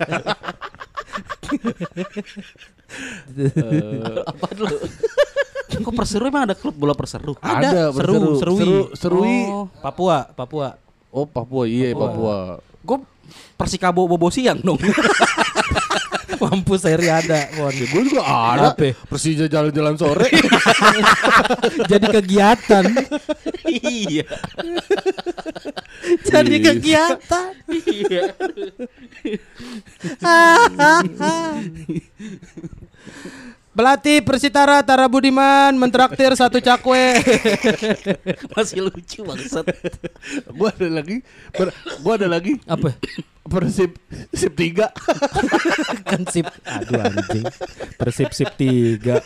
Speaker 1: Apa dulu? Kok Perseru emang ada klub bola Perseru?
Speaker 3: Ada,
Speaker 2: seru,
Speaker 3: Perseru.
Speaker 2: serui.
Speaker 3: Seru- serui.
Speaker 1: Oh,
Speaker 2: Papua, Papua.
Speaker 3: Oh Papua, iya Papua.
Speaker 1: gue Persikabo Bobo Siang dong.
Speaker 2: Mampus seri ada. Bon.
Speaker 3: Ya, gue juga ada.
Speaker 2: Apa?
Speaker 3: Persija jalan-jalan sore.
Speaker 2: Jadi kegiatan.
Speaker 1: Iya.
Speaker 2: Jadi
Speaker 3: Iya.
Speaker 2: kegiatan.
Speaker 1: Iya.
Speaker 2: Pelatih Persitara Tara Budiman mentraktir satu cakwe.
Speaker 1: Masih lucu bangsat.
Speaker 3: Gue ada lagi. Per, gue ada lagi.
Speaker 2: Apa?
Speaker 3: Persib sip tiga.
Speaker 2: Kan sip. Aduh anjing. Persib sip tiga.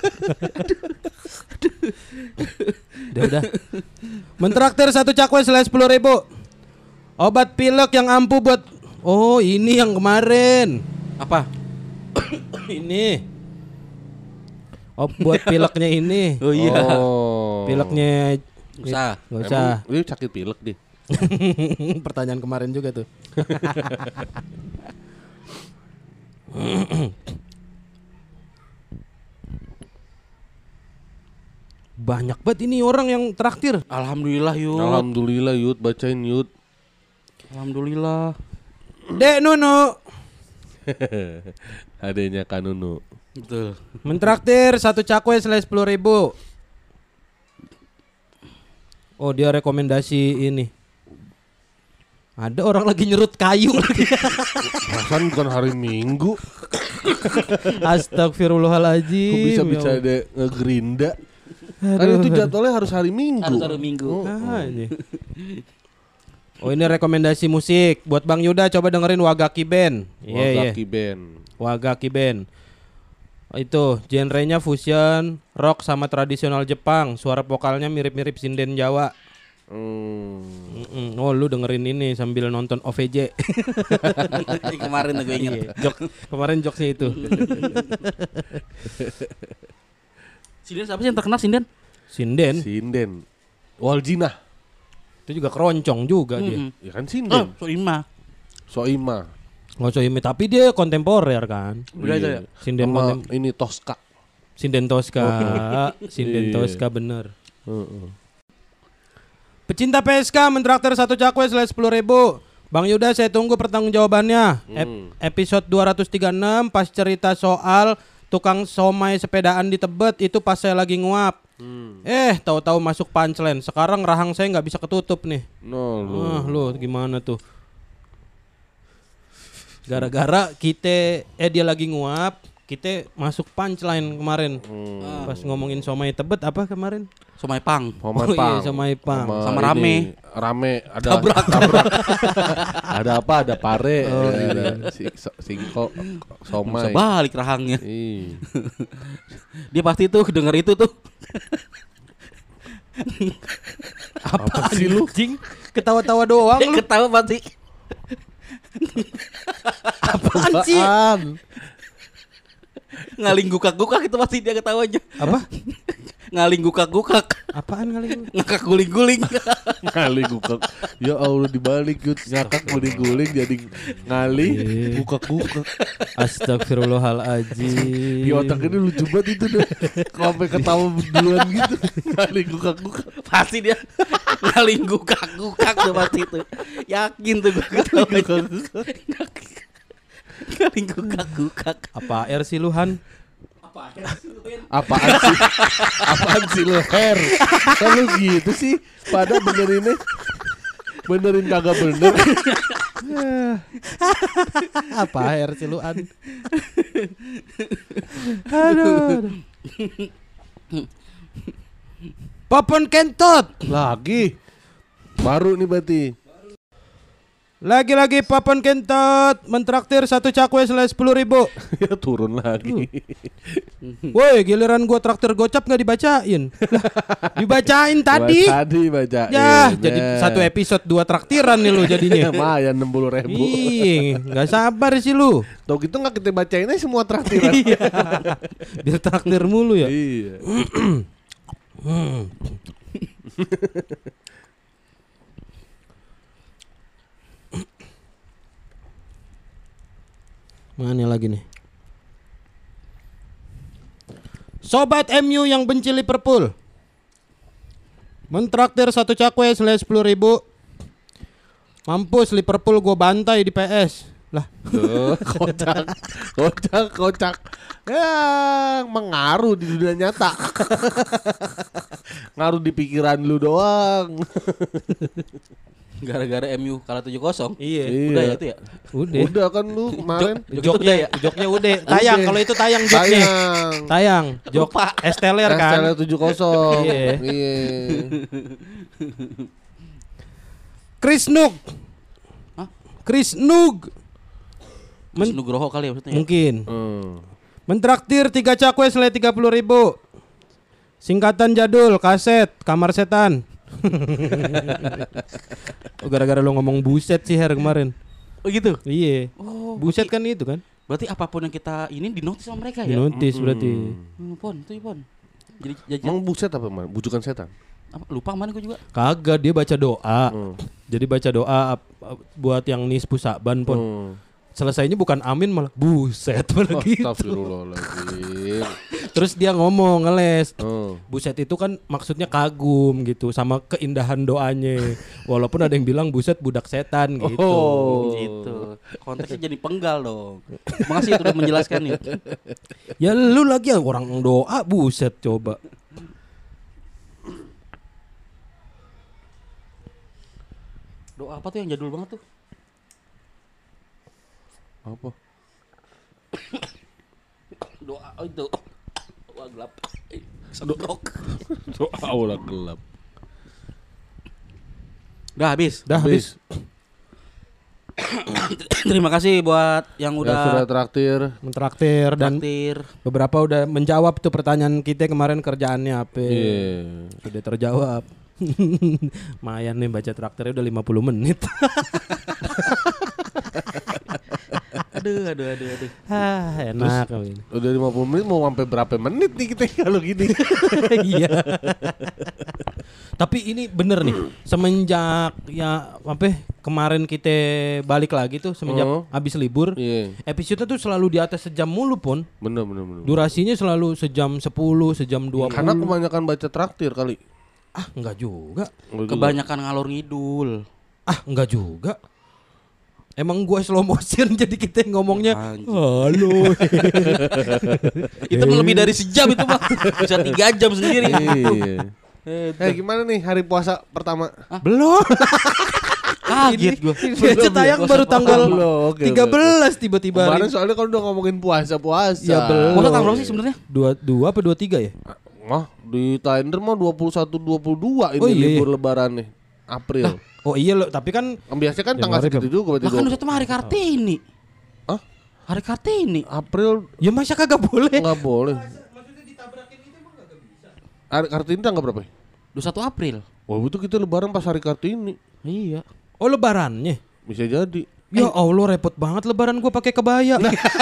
Speaker 2: Udah udah. Mentraktir satu cakwe selesai sepuluh ribu. Obat pilek yang ampuh buat. Oh ini yang kemarin.
Speaker 1: Apa?
Speaker 2: Ini. Oh buat pileknya ini.
Speaker 1: Oh iya.
Speaker 3: Oh.
Speaker 2: Pileknya.
Speaker 1: Nggak usah.
Speaker 2: Gak usah.
Speaker 3: Emang Lu sakit pilek deh.
Speaker 2: Pertanyaan kemarin juga tuh. Banyak banget ini orang yang traktir.
Speaker 1: Alhamdulillah yuk.
Speaker 3: Alhamdulillah Yud, bacain Yud.
Speaker 1: Alhamdulillah.
Speaker 2: Dek Nunu
Speaker 3: Adanya Kanunu.
Speaker 1: Betul.
Speaker 2: mentraktir satu cakwe selesai sepuluh ribu. Oh dia rekomendasi ini. Ada orang lagi nyerut kayu lagi.
Speaker 3: Perasaan bukan hari Minggu.
Speaker 2: Astagfirullahaladzim.
Speaker 3: Kok bisa
Speaker 2: ya
Speaker 3: bisa
Speaker 2: Allah.
Speaker 3: ada ngegerinda? Kan itu jadwalnya harus hari Minggu.
Speaker 1: Harus hari Minggu.
Speaker 2: Ah, ini. Oh ini rekomendasi musik buat Bang Yuda, coba dengerin Wagaki Band. Iya iya.
Speaker 3: Wagaki Band.
Speaker 2: Wagaki Band. Itu genrenya fusion, rock sama tradisional Jepang. Suara vokalnya mirip-mirip sinden Jawa.
Speaker 3: Hmm.
Speaker 2: Mm-mm. Oh lu dengerin ini sambil nonton O V J.
Speaker 1: Kemarin gue ingat.
Speaker 2: Iya, jok, kemarin jokesnya itu.
Speaker 1: Sinden siapa sih yang terkenal Sinden?
Speaker 2: Sinden
Speaker 3: Sinden. Waljina.
Speaker 2: itu juga keroncong juga dia.
Speaker 1: Mm-mm.
Speaker 3: Ya kan
Speaker 1: Oh,
Speaker 3: Sinden.
Speaker 1: Soima.
Speaker 3: Soima.
Speaker 2: Nggak usah imit, tapi dia kontemporer kan.
Speaker 1: Udah aja ya.
Speaker 2: Sinden
Speaker 3: Sama
Speaker 2: kontem-
Speaker 3: ini Tosca.
Speaker 2: Sinden Tosca, Sinden
Speaker 3: Iya.
Speaker 2: Tosca bener.
Speaker 3: Heeh.
Speaker 2: Pecinta P S K mentraktir satu cakwe selesai sepuluh ribu. Bang Yuda saya tunggu pertanggungjawabannya. Ep- episode dua ratus tiga puluh enam pas cerita soal tukang somai sepedaan di Tebet itu pas saya lagi nguap.
Speaker 3: Hmm.
Speaker 2: Eh tahu-tahu masuk punchline. Sekarang rahang saya nggak bisa ketutup nih.
Speaker 3: No, lu.
Speaker 2: Ah lu gimana tuh? Gara-gara kita eh dia lagi nguap, kita masuk punchline kemarin.
Speaker 3: Hmm.
Speaker 2: Pas ngomongin somai Tebet apa kemarin?
Speaker 1: Somai Pang.
Speaker 3: Somai
Speaker 2: Oh iya,
Speaker 3: Pang.
Speaker 2: Somai Pang.
Speaker 1: Sama
Speaker 3: ini,
Speaker 1: rame.
Speaker 3: Rame ada
Speaker 1: Tabrak.
Speaker 3: tabrak. Ada apa? Ada pare.
Speaker 2: Oh,
Speaker 3: ada si, so, singko
Speaker 1: Bisa
Speaker 3: somai.
Speaker 1: balik rahangnya.
Speaker 3: Ih.
Speaker 1: Dia pasti tuh denger itu tuh.
Speaker 3: Apa sih lu?
Speaker 2: Anjing, ketawa-tawa doang
Speaker 1: Dia
Speaker 2: lu.
Speaker 1: ketawa pasti.
Speaker 2: Apaan sih?
Speaker 3: Apaan?
Speaker 1: Ngaling gukak-gukak itu pasti dia ketawanya.
Speaker 2: Apa?
Speaker 1: Ngaling gukak-gukak.
Speaker 2: Apaan kali lu?
Speaker 1: Ngakak guling-guling.
Speaker 3: Ngali gukak. Ya Allah dibalik Yud. Ngakak guling-guling jadi ngali
Speaker 2: Iya.
Speaker 3: gukak-gukak.
Speaker 2: Astagfirullahaladzim.
Speaker 3: Di otak ini lucu banget itu deh. Sampai ketawa duluan gitu. Ngali gukak-gukak.
Speaker 1: Pasti dia ngaling gukak-gukak tuh pasti tuh. Yakin tuh gue ketawanya. Ngaling gukak-gukak.
Speaker 2: Apa air sih Luhan?
Speaker 3: Apaan sih? Apaan sih lu Her? Kan lu gitu sih. Pada benerinnya benerin kagak bener.
Speaker 2: Apa air sih Luhan? Aduh. Popon Kentot.
Speaker 3: Lagi. Baru nih berarti.
Speaker 2: Lagi-lagi Popon Kentot mentraktir satu cakwe selesai sepuluh ribu.
Speaker 3: Ya turun lagi.
Speaker 2: Woi giliran gua traktir gocap nggak dibacain. Lah, dibacain tadi.
Speaker 3: Buat tadi baca.
Speaker 2: Ya jadi satu episode dua traktiran nih lu jadinya.
Speaker 3: Lumayan enam puluh ribu.
Speaker 2: Ih, nggak sabar sih lu.
Speaker 3: Tau gitu nggak kita bacainnya semua traktiran.
Speaker 2: Iya. Biar traktir mulu ya.
Speaker 3: Iya.
Speaker 2: Mana lagi nih? Sobat M U yang benci Liverpool mentraktir satu cakwe selesai sepuluh ribu. Mampus Liverpool gue bantai di P S. Lah,
Speaker 3: Tuh, kocak, kocak, kocak. Ya, mengaruh di dunia nyata. Ngaruh di pikiran lu doang.
Speaker 1: Gara-gara M U kalah tujuh kosong.
Speaker 2: iya.
Speaker 1: Udah ya itu ya.
Speaker 2: Udah.
Speaker 3: Udah kan lu kemarin.
Speaker 1: Jok-
Speaker 2: Joknya,
Speaker 1: udah ya?
Speaker 2: joknya udah. Tayang
Speaker 3: Udah.
Speaker 2: kalau itu tayang joknya.
Speaker 3: Sayang.
Speaker 2: Tayang. Jok
Speaker 1: Lupa.
Speaker 2: Esteller kan.
Speaker 3: Esteller tujuh kosong.
Speaker 2: Iya.
Speaker 3: Iya.
Speaker 2: Chris Nug.
Speaker 1: Hah?
Speaker 2: Chris Nug.
Speaker 1: Mas
Speaker 2: Men-
Speaker 1: Nugroho kali ya maksudnya. ya?
Speaker 2: Mungkin.
Speaker 3: Hmm.
Speaker 2: Mentraktir tiga cakwe senilai tiga puluh ribu. Singkatan jadul, kaset, kamar setan. Oh, gara-gara lo ngomong buset sih Her kemarin.
Speaker 1: Oh gitu.
Speaker 2: Iya.
Speaker 1: Oh,
Speaker 2: Buset
Speaker 1: berarti-
Speaker 2: kan itu kan?
Speaker 1: Berarti apapun yang kita ini dinotis sama mereka ya.
Speaker 2: Notis berarti.
Speaker 1: Hmm, pon, itu ya, pon. Jadi jajan
Speaker 3: Emang buset apa man? Bujukan setan.
Speaker 1: apa, lupa kemarin gue juga.
Speaker 2: Kagak, dia baca doa.
Speaker 3: Hmm.
Speaker 2: Jadi baca doa ap- ap- buat yang nisfu Saban pon.
Speaker 3: Hmm.
Speaker 2: Selesainya bukan amin malah buset malah gitu.
Speaker 3: Astagfirullahaladzim.
Speaker 2: Terus dia ngomong ngeles.
Speaker 3: Oh.
Speaker 2: Buset itu kan maksudnya kagum gitu sama keindahan doanya. Walaupun ada yang bilang buset budak setan gitu.
Speaker 3: Oh.
Speaker 1: Gitu. Konteksnya jadi penggal dong. Makasih udah menjelaskan nih.
Speaker 2: Ya lu lagi ya orang doa buset coba.
Speaker 1: Doa apa tuh yang jadul banget tuh?
Speaker 3: Apa?
Speaker 1: Doa oh itu. Doa gelap. Sedok.
Speaker 3: Doa Allah gelap.
Speaker 1: Udah habis.
Speaker 2: Dah habis.
Speaker 1: Terima kasih buat yang
Speaker 3: Udah sudah
Speaker 1: udah
Speaker 3: traktir.
Speaker 2: Mentraktir dan
Speaker 1: traktir.
Speaker 2: beberapa udah menjawab tuh pertanyaan kita kemarin kerjaannya apa.
Speaker 3: Iya.
Speaker 2: Sudah terjawab. Mayan nih baca traktirnya udah lima puluh menit.
Speaker 1: Aduh, aduh, aduh, aduh.
Speaker 2: Ah, enak ini.
Speaker 3: Udah lima puluh menit mau sampai berapa menit nih kita kalau gini.
Speaker 2: Iya. Tapi ini bener nih, semenjak ya apa kemarin kita balik lagi tuh semenjak
Speaker 3: Oh.
Speaker 2: habis libur,
Speaker 3: Iya.
Speaker 2: episode tuh selalu di atas sejam mulu pun.
Speaker 3: Bener bener bener.
Speaker 2: Durasinya selalu sejam sepuluh, sejam dua
Speaker 3: Karena
Speaker 2: puluh.
Speaker 3: kebanyakan baca traktir kali.
Speaker 2: Ah, enggak juga.
Speaker 1: Kebanyakan ngalor ngidul.
Speaker 2: Ah, enggak juga. Emang gua slow motion jadi kita ngomongnya
Speaker 1: Anjing.
Speaker 2: halo.
Speaker 1: Itu mah lebih dari sejam itu mah. Bisa tiga jam sendiri.
Speaker 3: Iya. Eh gimana nih hari puasa pertama?
Speaker 2: Belum.
Speaker 1: Kaget gue.
Speaker 2: Ini aja tayang baru tanggal
Speaker 3: Belum, oke,
Speaker 2: tiga belas tiba-tiba.
Speaker 3: Kemarin
Speaker 2: hari-
Speaker 3: soalnya kan udah ngomongin puasa-puasa.
Speaker 2: Ya, belum.
Speaker 1: Puasa tanggal berapa sih sebenarnya?
Speaker 2: Dua dua apa dua tiga ya?
Speaker 3: Wah, di Tinder mah dua puluh satu dua puluh dua ini
Speaker 2: Oh, iya,
Speaker 3: libur lebaran nih. April.
Speaker 2: Oh iya loh, tapi kan
Speaker 3: Biasanya kan tanggal
Speaker 2: Januari
Speaker 3: segitu juga berarti.
Speaker 1: Lah kan
Speaker 3: dua-
Speaker 1: Nusa itu mah hari Kartini.
Speaker 3: Hah?
Speaker 1: Hari Kartini.
Speaker 3: April
Speaker 2: ya masa kagak boleh.
Speaker 3: enggak boleh. Hari Kartini tanggal berapa? ya?
Speaker 1: dua puluh satu April.
Speaker 3: Wah, itu kita lebaran pas hari Kartini.
Speaker 1: Iya.
Speaker 2: Oh lebarannya.
Speaker 3: Bisa jadi.
Speaker 2: Ya Allah repot banget lebaran gua pakai kebaya.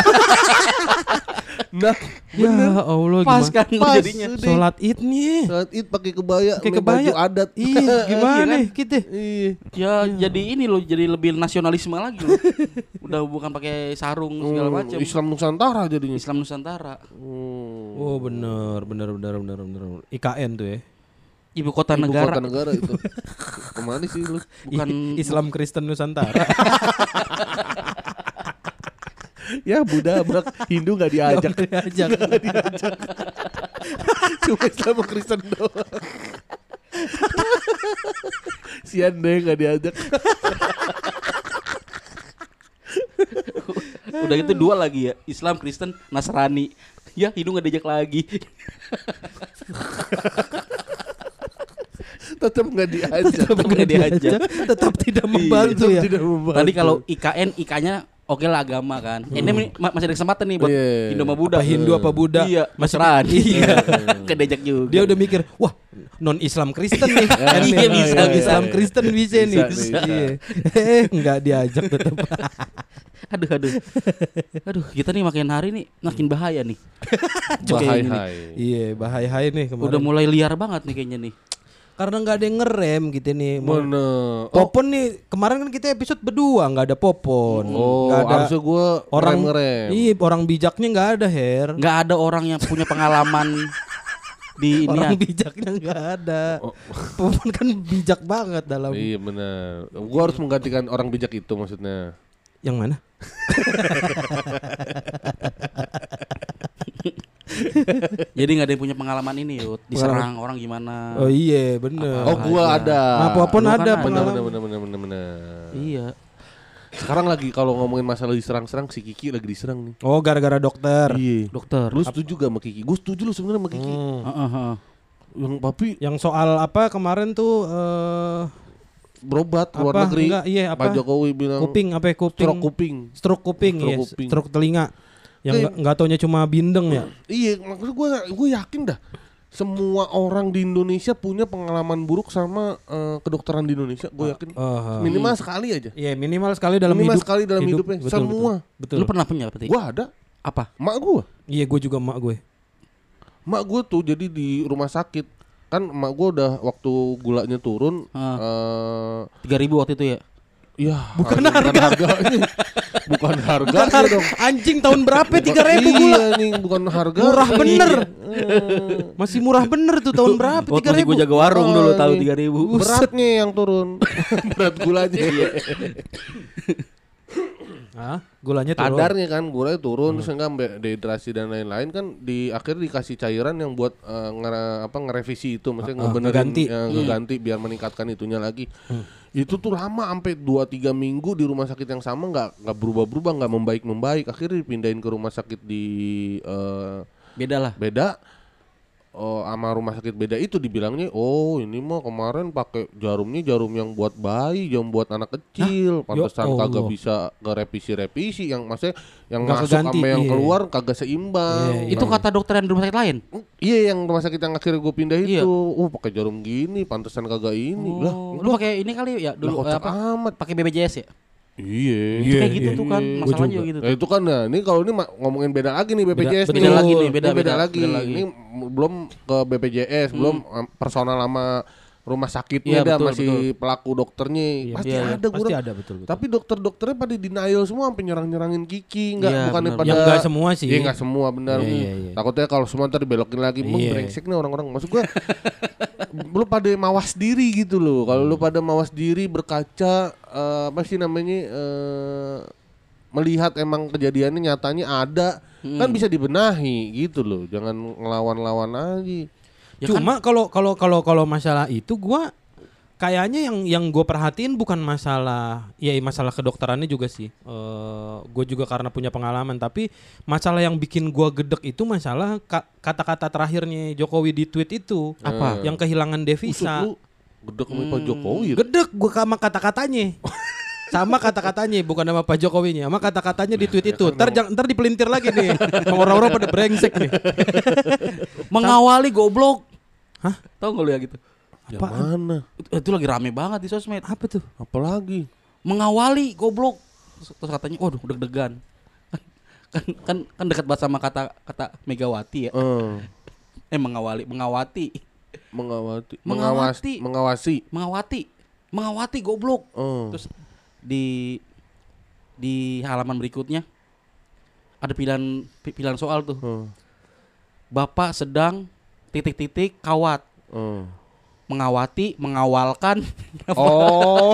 Speaker 3: Nah,
Speaker 2: Ya Allah
Speaker 1: Pas
Speaker 2: gimana?
Speaker 1: kan
Speaker 3: Pas,
Speaker 1: jadinya.
Speaker 3: udah.
Speaker 2: Sholat Id nih.
Speaker 3: saat Id pakai kebaya,
Speaker 2: Pakai
Speaker 3: lu
Speaker 2: kebaya.
Speaker 3: baju adat.
Speaker 2: Iya, gimana
Speaker 1: Iya kan?
Speaker 2: nih kita?
Speaker 3: Iya.
Speaker 1: Ya jadi ini loh, jadi lebih nasionalisme lagi loh. Udah bukan pakai sarung segala
Speaker 3: Hmm,
Speaker 1: macam.
Speaker 3: Islam Nusantara jadinya.
Speaker 1: Islam Nusantara.
Speaker 3: Hmm.
Speaker 2: Oh bener bener bener bener bener. I K N tuh ya.
Speaker 1: Ibu kota
Speaker 3: Ibu
Speaker 1: negara.
Speaker 3: kota negara itu. Kemana sih lu?
Speaker 1: Bukan
Speaker 2: I- Islam Kristen Nusantara.
Speaker 3: Ya Buddha, Brak, Hindu gak diajak.
Speaker 2: Diajak.
Speaker 3: Nggak diajak. Cuma Islam sama Kristen doang. Sian deh gak diajak.
Speaker 1: Udah gitu dua lagi ya, Islam, Kristen, Nasrani. Ya, hidung gak diajak lagi.
Speaker 3: Tetap gak diajak.
Speaker 1: Tetap nggak diajak.
Speaker 2: Tetap tidak membantu
Speaker 3: Tetap
Speaker 2: ya.
Speaker 3: tidak membantu.
Speaker 1: Tadi kalau I K N, I-nya oke lah agama kan. Ini ma- masih ada kesempatan nih buat
Speaker 3: Iya.
Speaker 1: Hindu sama Buddha.
Speaker 2: Apa Hindu apa Buddha?
Speaker 1: Iya,
Speaker 2: Masih-
Speaker 1: Nasrani.
Speaker 2: Iya.
Speaker 1: Gak diajak juga.
Speaker 2: Dia udah mikir, wah non Islam Kristen nih. Kan
Speaker 1: Iya,
Speaker 2: nih,
Speaker 1: bisa,
Speaker 2: non
Speaker 1: bisa.
Speaker 2: Islam Kristen bisa, nih.
Speaker 3: Bisa,
Speaker 2: Iya. Eh nggak diajak tetap.
Speaker 1: Aduh, aduh. Aduh, kita nih makin hari nih makin bahaya nih.
Speaker 3: Bahaya
Speaker 1: Kayak
Speaker 3: hai.
Speaker 2: Iya bahaya hai nih kemarin.
Speaker 1: Udah mulai liar banget nih kayaknya nih.
Speaker 2: Karena nggak ada yang ngerem gitu nih. Mau-
Speaker 3: Bener. Oh,
Speaker 2: Popon nih kemarin kan kita episode berdua nggak ada Popon.
Speaker 3: oh
Speaker 2: Nggak ada
Speaker 3: harusnya gue
Speaker 2: orang
Speaker 3: ngerem.
Speaker 2: Iya orang bijaknya nggak ada Her.
Speaker 1: Nggak ada orang yang punya pengalaman di ini
Speaker 2: Orang
Speaker 1: ya.
Speaker 2: bijaknya nggak ada. Popon kan bijak banget dalam.
Speaker 3: Iya benar. Gue harus menggantikan orang bijak itu maksudnya.
Speaker 2: Yang mana?
Speaker 1: Jadi nggak ada yang punya pengalaman ini Yud, diserang orang gimana?
Speaker 2: Oh iya bener.
Speaker 3: Oh gua ada.
Speaker 2: Nah, apapun
Speaker 1: Lu kan
Speaker 2: ada
Speaker 1: ada.
Speaker 2: pengalaman.
Speaker 3: Bener bener bener bener bener.
Speaker 1: Iya.
Speaker 3: Sekarang lagi kalau ngomongin masalah diserang-serang, si Kiki lagi diserang nih.
Speaker 2: Oh gara-gara dokter.
Speaker 3: Iya.
Speaker 1: Dokter.
Speaker 3: Lu setuju gak sama Kiki? Gue setuju lu sebenarnya sama Kiki.
Speaker 2: Hmm.
Speaker 1: Heeh, heeh.
Speaker 3: Yang papi
Speaker 2: Yang soal apa kemarin tuh eh
Speaker 3: berobat ke luar
Speaker 2: apa
Speaker 3: negeri.
Speaker 2: enggak iya apa
Speaker 3: Pak Jokowi bilang
Speaker 2: kuping apa ya, kuping
Speaker 3: stroke kuping.
Speaker 2: stroke kuping
Speaker 3: Stroke
Speaker 2: ya
Speaker 3: kuping.
Speaker 2: stroke telinga yang
Speaker 3: Kayak-
Speaker 2: nggak nggak taunya cuma bindeng ya.
Speaker 3: Iya, maksud gue gue yakin dah semua orang di Indonesia punya pengalaman buruk sama eh, kedokteran di Indonesia. Gue yakin
Speaker 2: Oh,
Speaker 3: minimal sekali aja.
Speaker 2: iya minimal sekali dalam
Speaker 3: Minimal
Speaker 2: hidup.
Speaker 3: sekali dalam
Speaker 2: hidup.
Speaker 3: hidupnya.
Speaker 2: Betul,
Speaker 3: Semua.
Speaker 2: Betul.
Speaker 1: Lu pernah punya berarti?
Speaker 3: Gue ada.
Speaker 1: Apa?
Speaker 3: Mak gue,
Speaker 2: Iya gue juga emak gue.
Speaker 3: mak gue tuh jadi di rumah sakit kan emak gue udah waktu gulanya turun.
Speaker 1: Ah.
Speaker 3: eh
Speaker 1: tiga ribu waktu itu ya?
Speaker 3: Ya,
Speaker 2: Bukan
Speaker 3: harga. Bukan harganya. Bukan harga
Speaker 2: Bukan har-
Speaker 3: dong.
Speaker 2: anjing tahun berapa tiga ribu
Speaker 3: Iya
Speaker 2: gula?
Speaker 3: nih, bukan harga.
Speaker 2: Murah bener.
Speaker 3: Eh,
Speaker 2: Masih murah bener tuh tahun berapa
Speaker 1: Waktu
Speaker 2: tiga
Speaker 1: masih
Speaker 2: ribu?
Speaker 1: gue jaga warung
Speaker 3: Oh,
Speaker 1: dulu tahu
Speaker 3: nih.
Speaker 1: tiga ribu.
Speaker 3: Beratnya yang turun. Berat gulanya.
Speaker 2: Hah? Gulanya turun.
Speaker 3: Kadarnya kan gulanya turun terus enggak sampai dehidrasi dan lain-lain kan di akhir dikasih cairan yang buat eh, ngere- apa ngerevisi itu maksudnya
Speaker 2: Ah, ah,
Speaker 3: ngebenerin
Speaker 2: ngeganti.
Speaker 3: ya, ngeganti biar meningkatkan itunya lagi. Itu tuh lama sampai dua tiga minggu di rumah sakit yang sama nggak nggak berubah-berubah, nggak membaik-membaik. Akhirnya dipindahin ke rumah sakit di eh,
Speaker 1: Beda lah.
Speaker 3: beda. Oh, sama rumah sakit beda itu dibilangnya, oh ini mah kemarin pakai jarumnya jarum yang buat bayi, yang buat anak kecil, pantesan
Speaker 2: Ya
Speaker 3: kagak
Speaker 2: Allah.
Speaker 3: bisa ngerevisi-revisi, yang maksudnya yang
Speaker 2: Nggak
Speaker 3: masuk
Speaker 2: keganti,
Speaker 3: sama yang
Speaker 2: iya.
Speaker 3: keluar kagak seimbang.
Speaker 2: Iya, iya.
Speaker 1: Itu kata dokter yang di rumah sakit lain?
Speaker 3: Iya, yang rumah sakit yang akhirnya gue pindah
Speaker 1: Iya.
Speaker 3: itu, uh pakai jarum gini, pantesan kagak ini lah.
Speaker 1: Oh, lu pakai ini kali ya
Speaker 3: Lah
Speaker 1: dulu
Speaker 3: kocak
Speaker 1: apa?
Speaker 3: amat.
Speaker 1: Pakai B P J S ya?
Speaker 3: Iya.
Speaker 1: Itu kayak gitu
Speaker 2: iya,
Speaker 1: tuh kan,
Speaker 3: iya.
Speaker 2: Gua
Speaker 1: masalahnya
Speaker 2: juga.
Speaker 1: gitu.
Speaker 3: Nah, itu kan nah, ini kalau ini ma- ngomongin beda lagi nih B P J S
Speaker 1: Beda-
Speaker 3: nih.
Speaker 1: beda lagi nih, beda-
Speaker 3: Ini beda,
Speaker 1: beda-
Speaker 3: lagi.
Speaker 1: beda lagi.
Speaker 3: Ini m- belum ke B P J S, belum um, personal sama rumah sakitnya
Speaker 1: Iya,
Speaker 3: dah
Speaker 1: betul,
Speaker 3: masih
Speaker 1: betul.
Speaker 3: pelaku dokternya.
Speaker 2: Iya,
Speaker 3: pasti
Speaker 1: iya, iya.
Speaker 3: ada
Speaker 2: Pasti
Speaker 3: gua.
Speaker 2: ada betul betul.
Speaker 3: Tapi dokter-dokternya pada denial semua sampai nyerang-nyerangin Kiki, enggak
Speaker 1: Iya,
Speaker 3: bukannya
Speaker 1: benar.
Speaker 3: pada
Speaker 2: Yang enggak semua sih.
Speaker 3: Iya, enggak semua benar.
Speaker 2: Iya, iya, iya.
Speaker 3: Takutnya kalau semua ntar dibelokin lagi, "Meng,
Speaker 2: Iya.
Speaker 3: brengsek nih orang-orang." Maksud gua lu pada mawas diri gitu loh. Kalau lu pada mawas diri berkaca eh, apa sih namanya eh, melihat emang kejadiannya nyatanya ada, kan bisa dibenahi gitu loh. Jangan ngelawan-lawan aja.
Speaker 1: Ya
Speaker 2: Cuma kalau kalau kalau kalau masalah itu gua kayaknya yang yang gue perhatiin bukan masalah ya masalah kedokterannya juga sih. Eh gue juga karena punya pengalaman, tapi masalah yang bikin gua gedek itu masalah ka- kata-kata terakhirnya Jokowi di tweet itu.
Speaker 1: Apa?
Speaker 2: Yang kehilangan
Speaker 3: Usut
Speaker 2: devisa.
Speaker 3: lu gedek sama Pak Jokowi ya?
Speaker 2: Gedek gua sama kata-katanya. Sama kata-katanya bukan nama Pak Jokowinya, sama kata-katanya di tweet itu. Ntar jangan ntar dipelintir lagi nih. Emang orang-orang pada brengsek nih.
Speaker 1: Mengawali goblok.
Speaker 2: Hah?
Speaker 1: Tahu enggak lu ya gitu?
Speaker 3: Yang
Speaker 2: Apaan?
Speaker 3: mana?
Speaker 1: Itu, itu lagi rame banget di sosmed.
Speaker 2: Apa tuh?
Speaker 3: Apalagi?
Speaker 1: Mengawali goblok. Terus, terus katanya, waduh deg-degan. kan kan kan dekat banget sama kata kata Megawati ya.
Speaker 3: Eh,
Speaker 1: Eh mengawali, mengawati.
Speaker 3: mengawati,
Speaker 1: Mengawati.
Speaker 3: mengawasi, mengawasi.
Speaker 1: Mengawati. Mengawati goblok.
Speaker 3: Eh.
Speaker 1: Terus di di halaman berikutnya ada pilihan pilihan soal tuh.
Speaker 3: Eh.
Speaker 1: Bapak sedang titik-titik kawat.
Speaker 3: Eh.
Speaker 1: Mengawati, mengawalkan.
Speaker 3: Oh,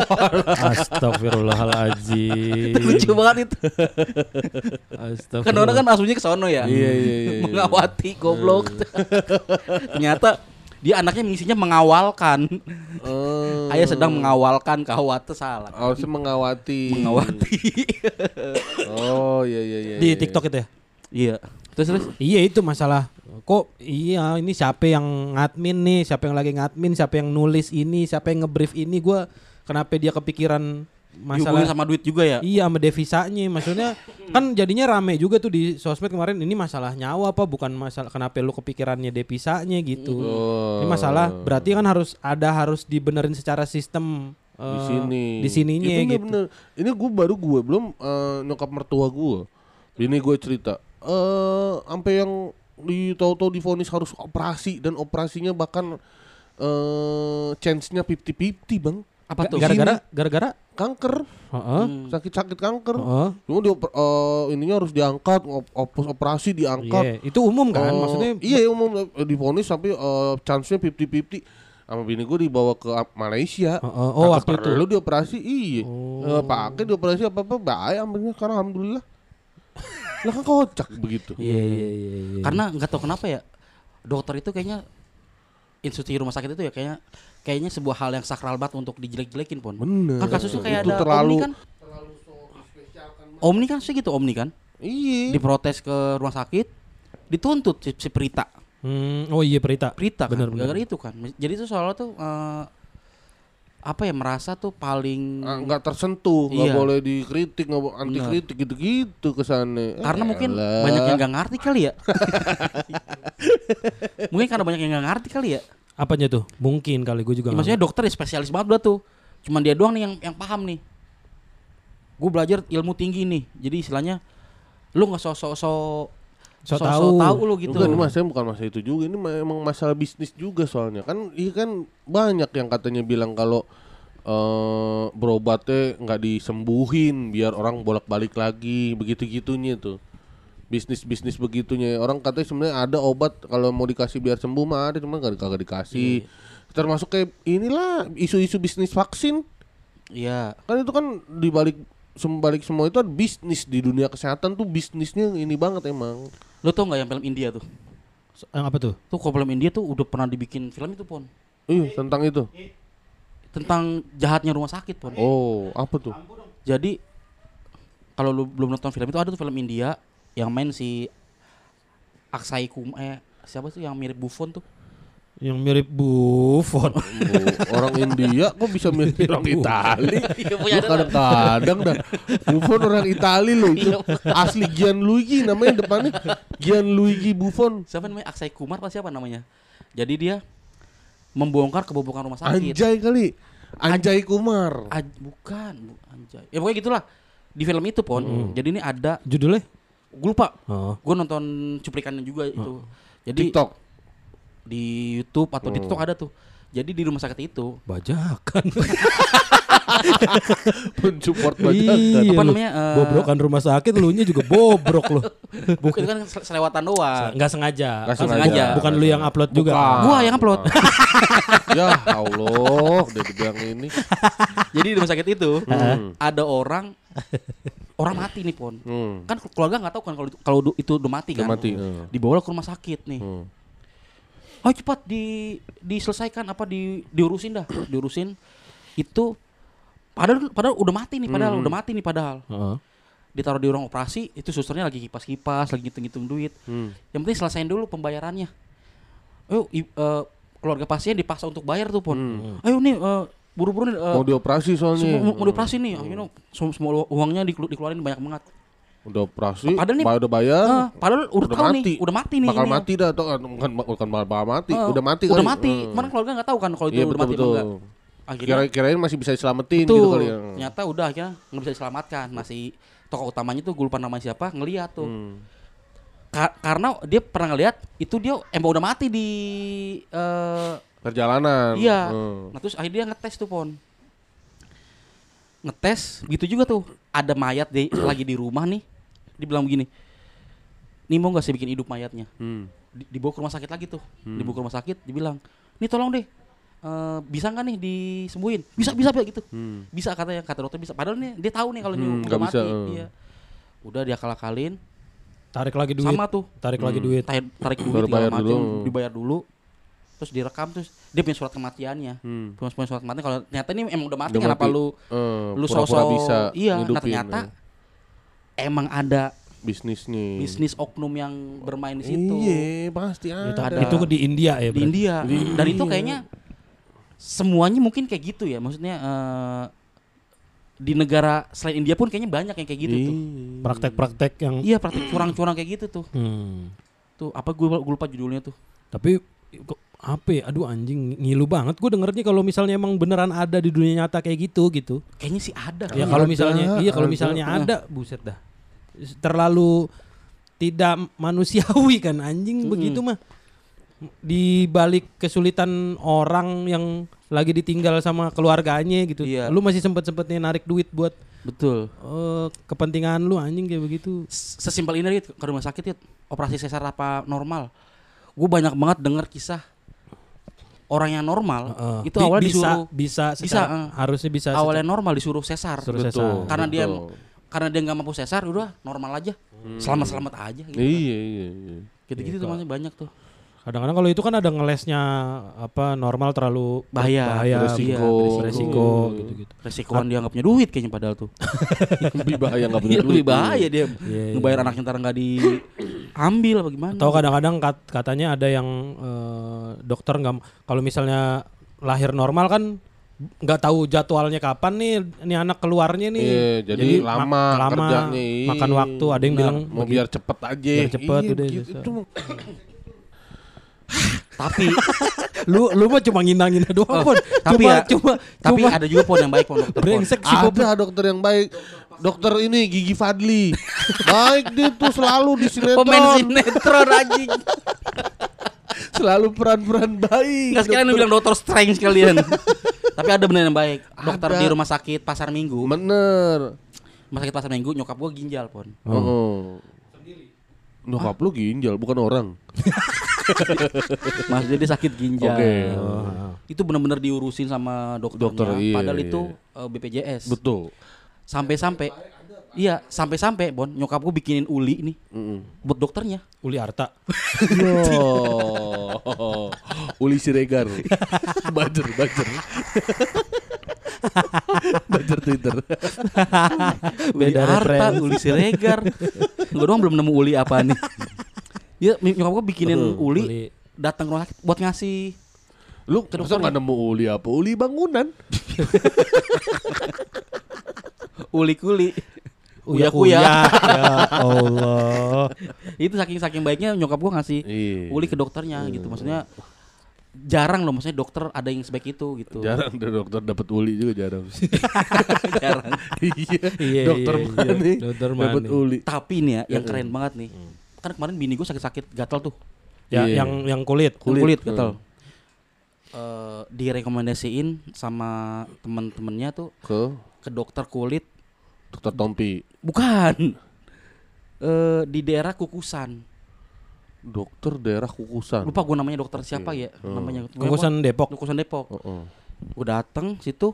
Speaker 2: Astagfirullahaladzim.
Speaker 1: Itu lucu banget itu.
Speaker 2: Astagfirullah.
Speaker 1: Kan orang kan aslinya ke sono ya.
Speaker 3: Iya, iya, iya, iya.
Speaker 1: Mengawati goblok. Ternyata dia anaknya mengisinya mengawalkan.
Speaker 3: Eh.
Speaker 1: Ayah sedang mengawalkan kawat tuh salah.
Speaker 3: Harusnya mengawati.
Speaker 1: Mengawati.
Speaker 3: Oh, iya iya iya.
Speaker 2: Di
Speaker 3: iya.
Speaker 2: TikTok itu ya?
Speaker 1: Iya. Terus terus
Speaker 2: Iya itu masalah. Kok iya ini siapa yang ngadmin nih, siapa yang lagi ngadmin, siapa yang nulis ini, siapa yang ngebrief ini, gua kenapa dia kepikiran masalah
Speaker 1: dihubungin sama duit juga ya.
Speaker 2: iya sama devisanya, maksudnya kan jadinya rame juga tuh di sosmed kemarin, ini masalah nyawa apa bukan masalah kenapa lu kepikirannya devisanya gitu.
Speaker 3: Oh.
Speaker 2: Ini masalah berarti kan harus ada harus dibenerin secara sistem
Speaker 3: Di
Speaker 2: eh,
Speaker 3: sini.
Speaker 2: di sininya
Speaker 3: Iya, bener,
Speaker 2: gitu.
Speaker 3: bener. Ini gue baru gue belum eh, nyokap mertua gue. Ini gue cerita. Eh, sampai yang di tahu-tahu divonis harus operasi dan operasinya bahkan eh chance-nya fifty fifty bang.
Speaker 1: Apa tuh?
Speaker 2: Gara-gara gara-gara
Speaker 3: Kanker,
Speaker 2: heeh.
Speaker 3: sakit-sakit kanker.
Speaker 2: Heeh.
Speaker 3: Cuma di oper- eh, ininya harus diangkat, op- op- operasi diangkat.
Speaker 2: Iya, itu umum kan
Speaker 3: Eh,
Speaker 2: maksudnya.
Speaker 3: iya umum eh, divonis sampai eh, chance-nya fifty fifty. sama bini gue dibawa ke Malaysia.
Speaker 2: Oh, oh, oh, waktu itu.
Speaker 3: Lu dioperasi, iya. Oh. E, pakai dioperasi apa-apa baik ambilnya sekarang alhamdulillah. Lah kan kocak begitu.
Speaker 2: Iya iya iya.
Speaker 1: Karena nggak tahu kenapa ya dokter itu kayaknya institusi rumah sakit itu ya kayaknya kayaknya sebuah hal yang sakral banget untuk dijelek-jelekin pun.
Speaker 3: Bener.
Speaker 1: Kan kasusnya kayak
Speaker 3: itu
Speaker 1: ada
Speaker 3: terlalu,
Speaker 1: Omni kan. Omni kan segitu Omni kan.
Speaker 3: Iya.
Speaker 1: Diprotes ke rumah sakit, dituntut si, si Prita.
Speaker 2: Hmm, oh iya Prita.
Speaker 1: Prita kan.
Speaker 2: Bener, bener.
Speaker 1: Gara-gara itu kan. Jadi itu soalnya tuh uh, apa ya merasa tuh paling
Speaker 3: nggak tersentuh, nggak
Speaker 1: iya.
Speaker 3: boleh dikritik, nggak boleh anti kritik gitu-gitu kesannya.
Speaker 1: Karena
Speaker 3: eh,
Speaker 1: mungkin
Speaker 3: elah.
Speaker 1: banyak yang nggak ngerti kali ya. Mungkin karena banyak yang nggak ngerti kali ya.
Speaker 2: Apanya tuh? Mungkin kali gue juga.
Speaker 1: Ya, maksudnya dokter ya spesialis banget udah tuh. Cuman dia doang nih yang yang paham nih. Gue belajar ilmu tinggi nih. Jadi istilahnya lu nggak sok-sok
Speaker 2: So
Speaker 1: so,
Speaker 2: tahu.
Speaker 1: so tahu lu gitu.
Speaker 3: Bukan, ini masalah bukan masalah itu juga. Ini memang masalah bisnis juga soalnya. Kan iya kan banyak yang katanya bilang kalau uh, berobatnya nggak disembuhin biar orang bolak-balik lagi, begitu-gitunya tuh. Bisnis-bisnis begitunya. Orang katanya sebenarnya ada obat kalau mau dikasih biar sembuh mah ada, cuma nggak kagak dikasih. Hmm. Termasuk kayak inilah isu-isu bisnis vaksin.
Speaker 1: Iya.
Speaker 3: Kan itu kan dibalik Sembalik semua itu ada bisnis di dunia kesehatan tuh bisnisnya ini banget emang.
Speaker 1: Lo tau nggak yang film India tuh?
Speaker 2: Yang apa tuh?
Speaker 1: Tuh kalau film India tuh udah pernah dibikin film itu pon.
Speaker 3: Iya tentang itu.
Speaker 1: Tentang jahatnya rumah sakit pon.
Speaker 3: Oh apa tuh?
Speaker 1: Jadi kalau lu belum nonton film itu ada tuh film India yang main si Akshay Kumar, eh siapa tuh yang mirip Buffon tuh?
Speaker 2: Yang mirip Buffon.
Speaker 3: Orang India kok bisa mirip orang Itali? Gue kadang-kadang dah Buffon orang Itali loh itu. Asli Gianluigi namanya depannya Gianluigi Buffon.
Speaker 1: Siapa namanya? Akshay Kumar apa siapa namanya? Jadi dia membongkar kebobokan rumah sakit.
Speaker 3: Anjay kali. Anjay Kumar.
Speaker 1: Aj, bukan, bu, Anjay. Ya pokoknya gitulah. Di film itu pon. Hmm. Jadi ini ada
Speaker 2: judulnya?
Speaker 1: Gue lupa.
Speaker 2: Oh.
Speaker 1: Gue nonton cuplikannya juga itu.
Speaker 3: Oh.
Speaker 1: Jadi
Speaker 3: TikTok.
Speaker 1: Di YouTube atau
Speaker 3: oh.
Speaker 1: di TikTok ada tuh. Jadi di rumah sakit itu
Speaker 2: bajakan.
Speaker 3: Mensupport bajakan.
Speaker 2: Iya,
Speaker 1: apa namanya? Uh,
Speaker 2: bobrokan rumah sakit, lu nya juga bobrok lu.
Speaker 1: Bukan kan selewatan doang.
Speaker 2: Enggak sengaja.
Speaker 3: Gak
Speaker 1: kan sengaja. sengaja.
Speaker 2: Bukan lu yang upload juga.
Speaker 3: Bukan.
Speaker 1: Gua yang upload.
Speaker 3: Ya Allah, udah dibilang ini.
Speaker 1: Jadi di rumah sakit itu
Speaker 3: hmm.
Speaker 1: ada orang orang mati nih pon.
Speaker 3: Hmm.
Speaker 1: Kan keluarga nggak tahu kan kalau kalau itu udah mati kan.
Speaker 3: Udah mati. Hmm.
Speaker 1: Dibawa ke rumah sakit nih. Hmm. Oh cepat di diselesaikan apa di diurusin dah, diurusin itu padahal padahal udah mati nih, padahal hmm. udah mati nih padahal. Uh-huh. Ditaruh di ruang operasi, itu susternya lagi kipas-kipas, lagi ngitung-ngitung duit. Hmm. Yang penting selesaiin dulu pembayarannya. Ayo i, uh, keluarga pasien dipaksa untuk bayar tuh pon. Hmm. Ayo nih uh, buru-buru nih. Uh,
Speaker 3: mau dioperasi soalnya.
Speaker 1: Mau, mau dioperasi nih, you know, semua, semua uangnya dikeluarin banyak banget.
Speaker 3: Udah operasi,
Speaker 1: padahal nih,
Speaker 3: udah bayar,
Speaker 1: uh, padahal udah, udah tahu
Speaker 3: mati.
Speaker 1: nih, udah mati nih.
Speaker 3: Bakal
Speaker 1: ini
Speaker 3: mati dah, atau bukan bukan bakal mati,
Speaker 1: uh,
Speaker 3: udah mati.
Speaker 1: Udah
Speaker 3: kali.
Speaker 1: mati,
Speaker 3: hmm.
Speaker 1: kemarin keluarga nggak tahu kan kalau itu
Speaker 3: iya,
Speaker 1: udah
Speaker 3: betul,
Speaker 1: mati
Speaker 3: betul.
Speaker 1: enggak. Akhirnya,
Speaker 3: Kira-kirain masih bisa diselamatin
Speaker 1: betul,
Speaker 3: gitu kali ya.
Speaker 1: Ternyata udah akhirnya nggak bisa diselamatkan, masih tokoh utamanya tuh gue lupa namanya siapa, ngeliat tuh. Hmm. Ka- karena dia pernah ngeliat itu dia emang udah mati di uh,
Speaker 3: perjalanan.
Speaker 1: Iya.
Speaker 3: Hmm.
Speaker 1: Nah terus akhirnya dia ngetes tuh pon. Ngetes gitu juga tuh. Ada mayat di, lagi di rumah nih. Dibilang begini. Nih mau gak sih bikin hidup mayatnya? Hmm. Di, dibawa ke rumah sakit lagi tuh. Hmm. Dibawa ke rumah sakit dibilang, "Nih tolong deh. Uh, bisa nggak nih disembuhin?" Bisa, bisa, bisa gitu. Hmm. Bisa katanya, kata dokter bisa. Padahal nih dia tahu nih kalau hmm, udah mati. Uh. Iya. Udah dia akal-akalin.
Speaker 2: Tarik lagi duit.
Speaker 1: Sama tuh.
Speaker 2: Tarik
Speaker 1: hmm.
Speaker 2: lagi duit.
Speaker 1: Tarik, tarik duit
Speaker 3: dibayar
Speaker 1: macam,
Speaker 3: dulu.
Speaker 1: dibayar dulu. Terus direkam terus dia punya surat kematiannya. Hmm. Punya surat kematian kalau ternyata ini emang udah mati udah kenapa mati. lu uh, lu sosok bisa iya, nah ternyata ya. Emang ada
Speaker 3: bisnisnya.
Speaker 1: Bisnis oknum yang bermain di situ.
Speaker 3: Iya, pasti ada.
Speaker 2: Itu, ada. Itu di India ya,
Speaker 1: Di India. Di Dan India. Itu kayaknya semuanya mungkin kayak gitu ya. Maksudnya uh, di negara selain India pun kayaknya banyak yang kayak gitu Iyi. tuh.
Speaker 2: Praktek-praktek yang
Speaker 1: iya, praktek curang-curang kayak gitu tuh. Hmm. Tuh apa gue lupa judulnya tuh.
Speaker 2: Tapi kok apa ya? Aduh anjing ngilu banget gue dengernya kalau misalnya emang beneran ada di dunia nyata kayak gitu gitu.
Speaker 1: Kayaknya sih ada.
Speaker 2: Ya kalau misalnya iya kalau misalnya ada, buset dah. Terlalu tidak manusiawi kan anjing hmm. begitu mah. Di balik kesulitan orang yang lagi ditinggal sama keluarganya gitu. Iya. Lu masih sempet-sempetnya narik duit buat
Speaker 1: betul.
Speaker 2: Uh, kepentingan lu anjing kayak begitu.
Speaker 1: Sesimpel ini gitu, ke rumah sakit ya, operasi sesar apa normal. Gue banyak banget denger kisah orang yang normal
Speaker 2: Uh,
Speaker 1: itu
Speaker 2: bi-
Speaker 1: awalnya
Speaker 2: bisa,
Speaker 1: disuruh
Speaker 2: bisa,
Speaker 1: bisa,
Speaker 2: secara-
Speaker 1: uh.
Speaker 2: harusnya bisa.
Speaker 1: awalnya normal disuruh sesar.
Speaker 2: Suruh
Speaker 3: Betul.
Speaker 2: sesar.
Speaker 1: Karena dia
Speaker 3: Betul.
Speaker 1: karena dia nggak mampu sesar, udah normal aja, selamat-selamat aja. Gitu,
Speaker 3: Iya iya iya.
Speaker 1: gitu-gitu tuh masih banyak tuh.
Speaker 2: Kadang-kadang kalau itu kan ada ngelesnya apa normal terlalu
Speaker 1: Bahaya,
Speaker 2: bahaya
Speaker 3: beresiko.
Speaker 2: iya,
Speaker 1: beresiko.
Speaker 2: beresiko gitu-gitu.
Speaker 1: Resikoan dia nggak punya duit kayaknya padahal tuh.
Speaker 3: Lebih bahaya nggak punya
Speaker 1: Iya,
Speaker 3: duit.
Speaker 1: lebih bahaya dia
Speaker 2: Iya,
Speaker 1: ngebayar anaknya ntar nggak diambil apa gimana.
Speaker 2: Atau kadang-kadang kat- katanya ada yang eh, dokter nggak, kalau misalnya lahir normal kan nggak tahu jadwalnya kapan nih ini anak keluarnya nih.
Speaker 3: Iya, jadi, lama,
Speaker 2: mak- lama
Speaker 3: kerjanya. Iya.
Speaker 2: makan waktu. Ada yang
Speaker 3: Benar,
Speaker 2: bilang
Speaker 3: mau
Speaker 2: begi-
Speaker 3: biar cepet aja.
Speaker 2: biar cepet
Speaker 3: Iya,
Speaker 2: udah,
Speaker 3: gitu.
Speaker 2: bisa.
Speaker 3: Itu
Speaker 1: Tapi
Speaker 2: lu lu mah cuma ngina-ngina doang Pon.
Speaker 1: tapi
Speaker 2: Cuma-
Speaker 1: ya,
Speaker 2: cuma
Speaker 1: tapi
Speaker 2: cuma
Speaker 1: ada juga pon yang baik pon dokter pon.
Speaker 2: brengsek si Bob.
Speaker 3: ada dokter yang baik. Dokter ini Gigi Fadli. Baik dia tuh selalu di sinetron.
Speaker 1: Pemain sinetron anjing.
Speaker 3: Selalu peran-peran baik.
Speaker 1: Enggak sekalian lu bilang dokter Strange kalian. Tapi ada bener yang baik. Dokter
Speaker 3: Ada.
Speaker 1: di rumah sakit Pasar Minggu.
Speaker 3: Bener.
Speaker 1: Rumah sakit Pasar Minggu nyokap gua ginjal pon.
Speaker 3: Oh. Nyokap lu ginjal bukan orang.
Speaker 1: Maksudnya dia sakit ginjal.
Speaker 3: Oke.
Speaker 1: Itu benar-benar diurusin sama dokternya.
Speaker 3: Dokter, iya,
Speaker 1: Padahal
Speaker 3: iya.
Speaker 1: itu eh, B P J S.
Speaker 3: Betul.
Speaker 1: Sampai-sampai iya, sampai-sampai Bon, nyokap gua bikinin uli nih
Speaker 3: Mm-mm.
Speaker 1: buat dokternya.
Speaker 2: Uli Arta.
Speaker 3: Yo. Uli Siregar. Bajer, bajer. Bajer Twitter.
Speaker 1: Uli
Speaker 2: Beda
Speaker 1: Arta,
Speaker 2: referensi.
Speaker 1: Uli Siregar. Gua doang belum nemu uli apa nih. Ya, nyokap gua bikinin uli,
Speaker 2: Uli.
Speaker 1: datang ke rumah sakit buat ngasih
Speaker 3: Lu masa nggak nemu uli apa? Uli bangunan.
Speaker 1: uli-kuli.
Speaker 2: Uya-kuya.
Speaker 1: Uya-kuya.
Speaker 2: Ya Allah.
Speaker 1: Itu saking-saking baiknya nyokap gua ngasih
Speaker 3: Iya.
Speaker 1: uli ke dokternya gitu. Maksudnya jarang loh, maksudnya dokter ada yang sebaik itu gitu.
Speaker 3: Jarang deh dokter dapat uli juga jarang.
Speaker 1: Jarang.
Speaker 3: Iya.
Speaker 2: Iya,
Speaker 3: Dokter
Speaker 2: iya,
Speaker 3: mana
Speaker 2: iya.
Speaker 3: nih?
Speaker 2: Dokter
Speaker 3: Dapat
Speaker 2: mana?
Speaker 3: uli.
Speaker 1: Tapi nih ya, yang keren banget nih. Kan kemarin bini gua sakit-sakit gatal tuh.
Speaker 2: Ya,
Speaker 3: Iya.
Speaker 2: yang yang kulit.
Speaker 1: Kulit,
Speaker 3: Kulit,
Speaker 1: kulit gatal. Eh, direkomendasiin sama teman-temannya tuh
Speaker 3: Ke
Speaker 1: ke dokter kulit.
Speaker 3: dokter Tompi.
Speaker 1: Bukan. Eh, di daerah Kukusan.
Speaker 3: Dokter daerah Kukusan.
Speaker 1: Lupa gue namanya dokter siapa ya namanya.
Speaker 2: Kukusan Depok.
Speaker 1: Kukusan Depok.
Speaker 3: Heeh.
Speaker 1: Gue dateng situ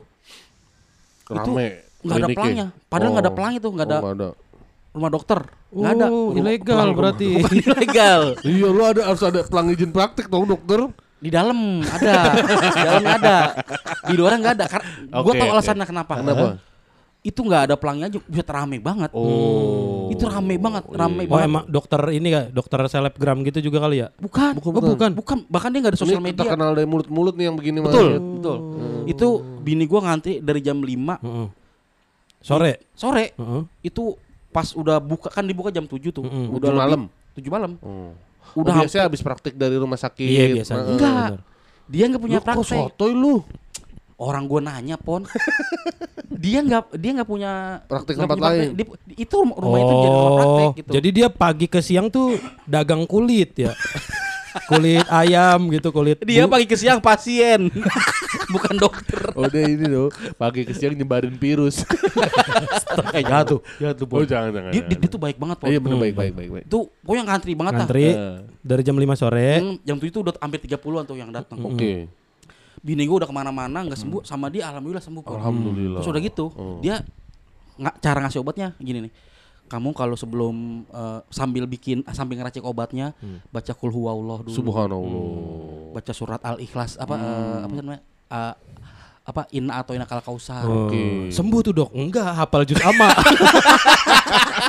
Speaker 3: Rame.
Speaker 1: nggak ada
Speaker 3: kliniknya.
Speaker 1: pelangnya. Padahal nggak ada
Speaker 3: Oh.
Speaker 1: pelang itu, nggak ada
Speaker 3: Oh, nggak ada.
Speaker 1: rumah dokter. Nggak ada.
Speaker 2: Oh,
Speaker 1: Rumah-
Speaker 2: ilegal
Speaker 1: pelang-
Speaker 2: berarti.
Speaker 1: Bukan ilegal.
Speaker 3: Iya, lu ada harus ada pelang izin praktek dong dokter.
Speaker 1: Di dalam ada. Di dalamnya ada. Di luar nggak ada. Gue
Speaker 3: Oke,
Speaker 1: tau
Speaker 3: oke.
Speaker 1: alasannya kenapa.
Speaker 3: Kenapa?
Speaker 1: Itu nggak ada pelangnya aja bisa rame banget.
Speaker 3: Oh.
Speaker 1: Itu rame banget, rame
Speaker 2: Oh,
Speaker 1: banget.
Speaker 2: emang dokter ini gak? Dokter selebgram gitu juga kali ya?
Speaker 1: Bukan,
Speaker 3: Bukan,
Speaker 1: oh,
Speaker 3: bukan.
Speaker 1: bukan, bukan. Bahkan dia nggak ada sosial
Speaker 3: Ini
Speaker 1: media.
Speaker 3: terkenal dari mulut-mulut nih yang begini
Speaker 1: Betul,
Speaker 3: mah.
Speaker 1: betul. Itu bini gua ngantri dari jam lima
Speaker 2: Heeh. Sore.
Speaker 1: sore.
Speaker 2: Heeh.
Speaker 1: Itu pas udah buka, kan dibuka jam tujuh tuh.
Speaker 2: Mm-mm.
Speaker 1: Udah
Speaker 3: Tujuh
Speaker 1: lebih-
Speaker 3: malam?
Speaker 1: tujuh malam.
Speaker 3: Oh.
Speaker 1: Udah
Speaker 3: Oh, biasanya habis praktik dari rumah sakit.
Speaker 2: Iya, biasanya.
Speaker 3: Heeh.
Speaker 1: Enggak.
Speaker 2: bener.
Speaker 1: Dia nggak punya
Speaker 3: Lu kok
Speaker 1: praktek.
Speaker 3: sotoy lu?
Speaker 1: Orang gua nanya, Pon. dia nggak dia nggak punya
Speaker 3: Praktek
Speaker 1: nggak
Speaker 3: tempat
Speaker 1: punya
Speaker 3: lain.
Speaker 1: Di- itu rumah, rumah itu jadi rumah praktek gitu.
Speaker 2: Oh, jadi dia pagi ke siang tuh dagang kulit ya. Kulit ayam gitu, kulit.
Speaker 1: dia
Speaker 2: bu-
Speaker 1: pagi ke siang pasien. Bukan dokter.
Speaker 3: Oh, dia ini loh, pagi ke siang nyebarin virus.
Speaker 1: Eh, jatuh, jatuh,
Speaker 3: Oh, jangan jangan.
Speaker 1: Dia,
Speaker 3: jangan.
Speaker 1: dia tuh baik banget, Pon.
Speaker 3: Iya, benar baik baik baik baik.
Speaker 1: Itu pokoknya ngantri banget lah.
Speaker 2: ngantri
Speaker 3: Eh.
Speaker 2: dari jam lima sore.
Speaker 1: Hmm, jam tujuh itu udah hampir tiga puluhan tuh yang datang.
Speaker 3: Oke.
Speaker 1: Bini gue udah kemana-mana nggak sembuh, sama dia alhamdulillah sembuh. Pon.
Speaker 3: Alhamdulillah.
Speaker 1: Terus udah gitu,
Speaker 3: Oh.
Speaker 1: dia nggak cara ngasih obatnya gini nih. Kamu kalau sebelum eh, sambil bikin sambil ngeracik obatnya, baca kul huwallah dulu.
Speaker 3: Subhanallah.
Speaker 1: Baca surat Al-Ikhlas apa eh, apa sih namanya? Eh, apa inna atau inakal kausar.
Speaker 2: Oh,
Speaker 3: Oke.
Speaker 2: sembuh tuh dok? Enggak, hafal juz amma.